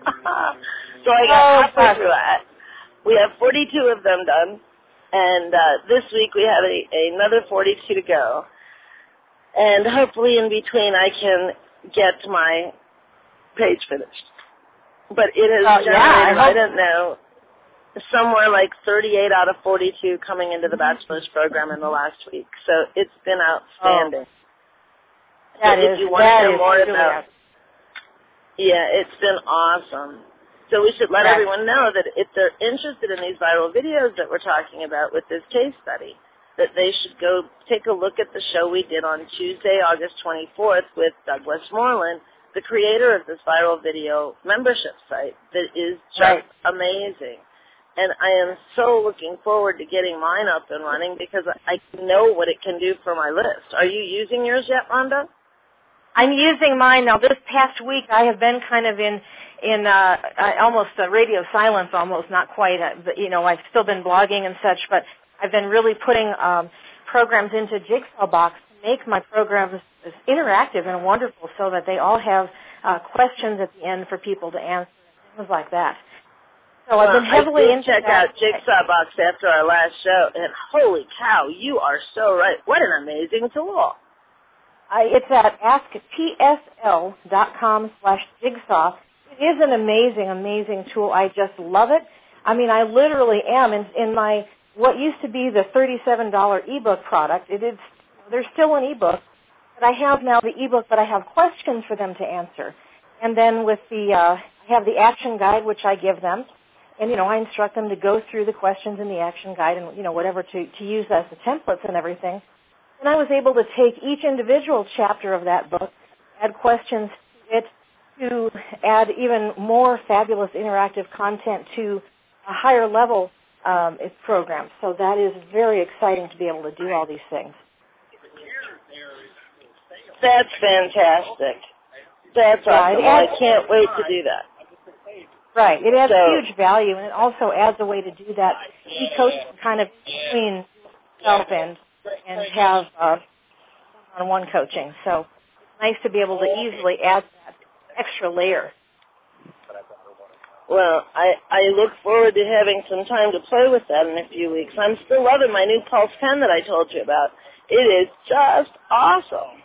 So I got Oh, halfway gosh. through it. We have forty-two of them done. And uh, this week we have a, another forty-two to go. And hopefully in between I can get my page finished. But it has Uh, yeah, I generated, I, hope- don't know, somewhere like thirty-eight out of forty-two coming into the bachelor's program in the last week. So it's been outstanding. That so is, if you want that to know is more really about, yeah, it's been awesome. So we should let Yes. everyone know that if they're interested in these viral videos that we're talking about with this case study, that they should go take a look at the show we did on Tuesday, August twenty-fourth with Doug Westmoreland, the creator of this viral video membership site that is just Right. amazing. and I am so looking forward to getting mine up and running because I know what it can do for my list. Are you using yours yet, Rhonda? I'm using mine now. This past week, I have been kind of in in uh, almost a radio silence, almost not quite. Uh, but, you know, I've still been blogging and such, but I've been really putting um, programs into Jigsaw Box to make my programs as interactive and wonderful, so that they all have uh, questions at the end for people to answer, things like that. So well, I've been heavily I did into check that. out Jigsaw Box after our last show, and holy cow, you are so right. What an amazing tool. I, it's at ask T S L dot com slash jigsaw. It is an amazing, amazing tool. I just love it. I mean, I literally am in, in my what used to be the thirty-seven dollars ebook product. It is there's still an ebook, but I have now the ebook, but I have questions for them to answer. And then with the uh, I have the action guide, which I give them, and you know I instruct them to go through the questions in the action guide and you know whatever to to use as the templates and everything. And I was able to take each individual chapter of that book, add questions to it, to add even more fabulous interactive content to a higher level um, program. So that is very exciting to be able to do all these things. That's fantastic. That's awesome. Yeah, adds, I can't wait to do that. Right. It adds so, huge value, and it also adds a way to do that. We coach kind of between self and and have uh, one-on-one coaching. So it's nice to be able to easily add that extra layer. Well, I, I look forward to having some time to play with that in a few weeks. I'm still loving my new Pulse pen that I told you about. It is just awesome.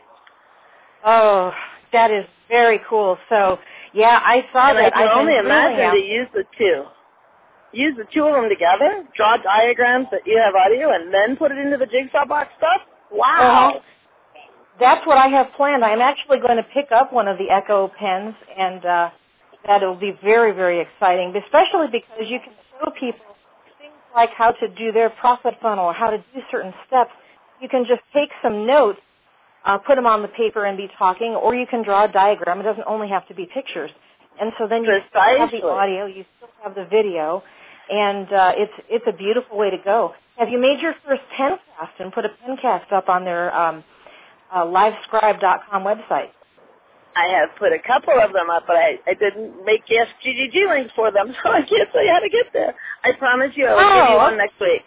Oh, that is very cool. So, yeah, I saw and that. I can I've only been imagine really to use the two. Use the two of them together, draw diagrams that you have audio, and then put it into the Jigsaw Box stuff? Wow. Uh-huh. That's what I have planned. I'm actually going to pick up one of the Echo pens, and uh, that'll be very, very exciting, especially because you can show people things like how to do their profit funnel or how to do certain steps. You can just take some notes, uh, put them on the paper and be talking, or you can draw a diagram. It doesn't only have to be pictures. And so then you still have the audio, you still have the video, and uh, it's it's a beautiful way to go. Have you made your first pencast and put a pencast up on their um, uh, livescribe dot com website? I have put a couple of them up, but I, I didn't make Ask G G G links for them, so I can't tell you how to get there. I promise you I will oh, give you one next week.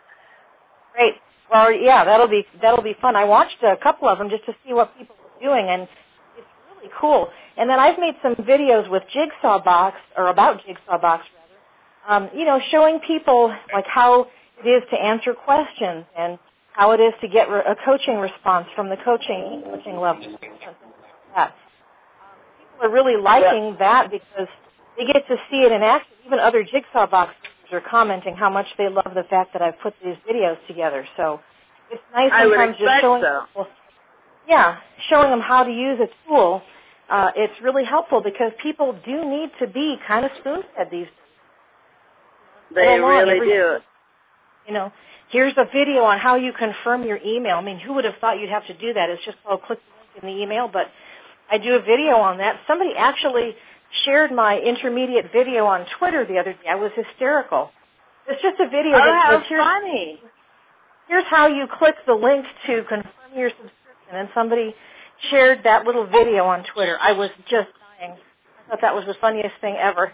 Great. Well, yeah, that'll be that'll be fun. I watched a couple of them just to see what people were doing, and it's really cool. And then I've made some videos with Jigsaw Box, or about Jigsaw Box, rather, um, you know, showing people like how it is to answer questions and how it is to get re- a coaching response from the coaching coaching level. And things like that. Um, people are really liking that because they get to see it in action. Even other Jigsaw Box users are commenting how much they love the fact that I've put these videos together. So it's nice I would sometimes just expect showing so. people, yeah, showing them how to use a tool. Uh, it's really helpful because people do need to be kind of spoon-fed these days. They really do. You know, here's a video on how you confirm your email. I mean, who would have thought you'd have to do that? It's just, oh, click the link in the email, but I do a video on that. Somebody actually shared my intermediate video on Twitter the other day. I was hysterical. It's just a video. Oh, that how says, here's, funny. Here's how you click the link to confirm your subscription, and somebody shared that little video on Twitter. I was just dying. I thought that was the funniest thing ever.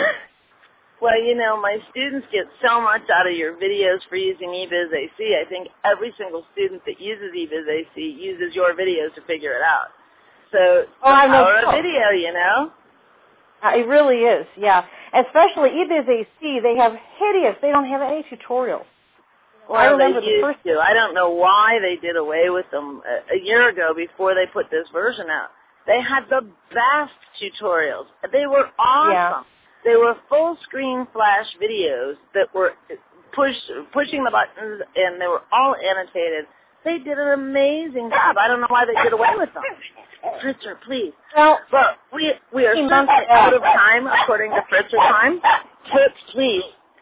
Well, you know, my students get so much out of your videos for using eBizAC. I think every single student that uses eBizAC uses your videos to figure it out. So, oh, the I know. power of video, you know? Uh, it really is, yeah. Especially eBizAC, they have hideous, they don't have any tutorials. Well, I remember they the used first to. I don't know why they did away with them a, a year ago before they put this version out. They had the best tutorials. They were awesome. Yeah. They were full-screen flash videos that were push, pushing the buttons, and they were all annotated. They did an amazing job. I don't know why they did away with them. Fritzer, please. Well, but we we are certainly out of time, according to Fritzer time. Fritz, please.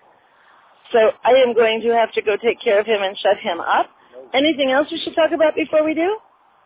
So I am going to have to go take care of him and shut him up. Anything else we should talk about before we do?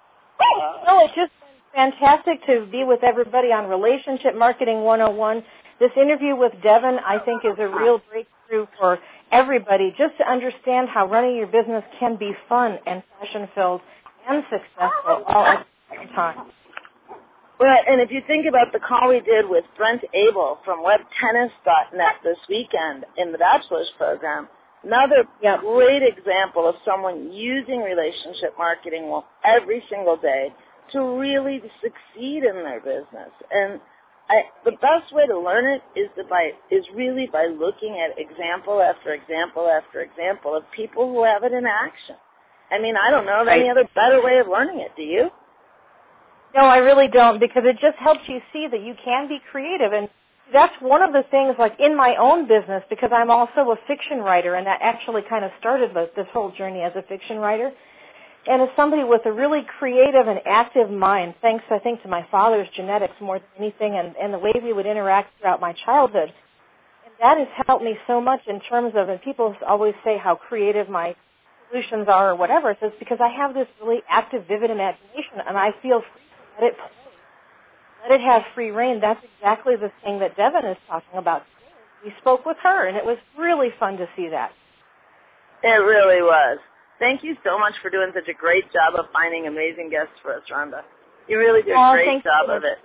No, it's just fantastic to be with everybody on Relationship Marketing one oh one. This interview with Devin, I think, is a real breakthrough true for everybody, just to understand how running your business can be fun and passion-filled and successful all at the same time. Right, and if you think about the call we did with Brent Abel from web tennis dot net this weekend in the bachelor's program, another yep. great example of someone using relationship marketing every single day to really succeed in their business. And I, the best way to learn it is to by is really by looking at example after example after example of people who have it in action. I mean, I don't know of right. any other better way of learning it. Do you? No, I really don't, because it just helps you see that you can be creative. And that's one of the things, like in my own business, because I'm also a fiction writer, and that actually kind of started this whole journey as a fiction writer. And as somebody with a really creative and active mind, thanks, I think, to my father's genetics more than anything, and, and the way we would interact throughout my childhood, and that has helped me so much in terms of, and people always say how creative my solutions are or whatever, it's because I have this really active, vivid imagination, and I feel free to let it play. Let it have free reign. That's exactly the thing that Devin is talking about. We spoke with her, and it was really fun to see that. It really was. Thank you so much for doing such a great job of finding amazing guests for us, Rhonda. You really did a oh, great job you. of it.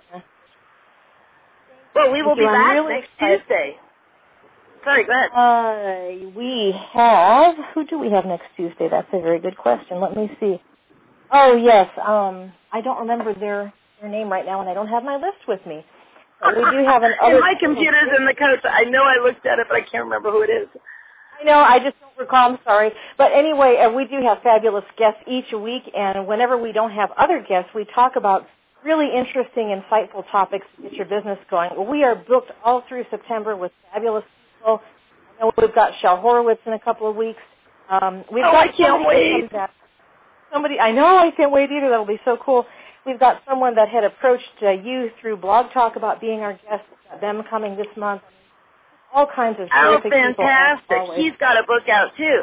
Well, we will thank be you. back really next excited. Tuesday. Sorry, go ahead. Uh, we have, who do we have next Tuesday? That's a very good question. Let me see. Oh, yes. Um, I don't remember their, their name right now, and I don't have my list with me. But we do have an other. And my computer's in the coach. I know I looked at it, but I can't remember who it is. I know, I just don't recall, I'm sorry. But anyway, uh, we do have fabulous guests each week, and whenever we don't have other guests, we talk about really interesting, insightful topics to get your business going. We are booked all through September with fabulous people. I know we've got Shel Horowitz in a couple of weeks. Um, we've oh, got I can't wait. That, somebody, I know, I can't wait either. That'll be so cool. We've got someone that had approached uh, you through Blog Talk about being our guest, them coming this month. All kinds of oh, terrific fantastic. people. He's got a book out, too.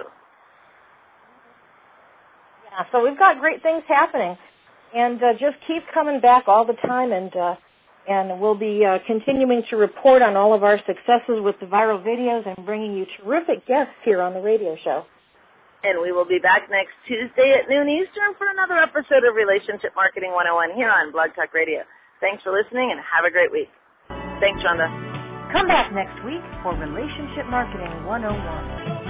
Yeah, so we've got great things happening. And uh, just keep coming back all the time, and uh, and we'll be uh, continuing to report on all of our successes with the viral videos and bringing you terrific guests here on the radio show. And we will be back next Tuesday at noon Eastern for another episode of Relationship Marketing one oh one here on Blog Talk Radio. Thanks for listening, and have a great week. Thanks, Rhonda. Come back next week for Relationship Marketing one oh one.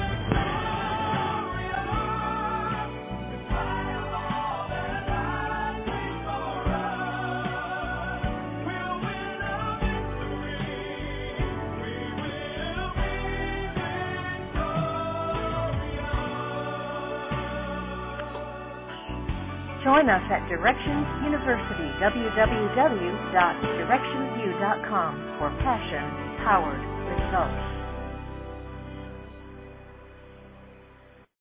Join us at Directions University, w w w dot directions u dot com, for passion-powered results.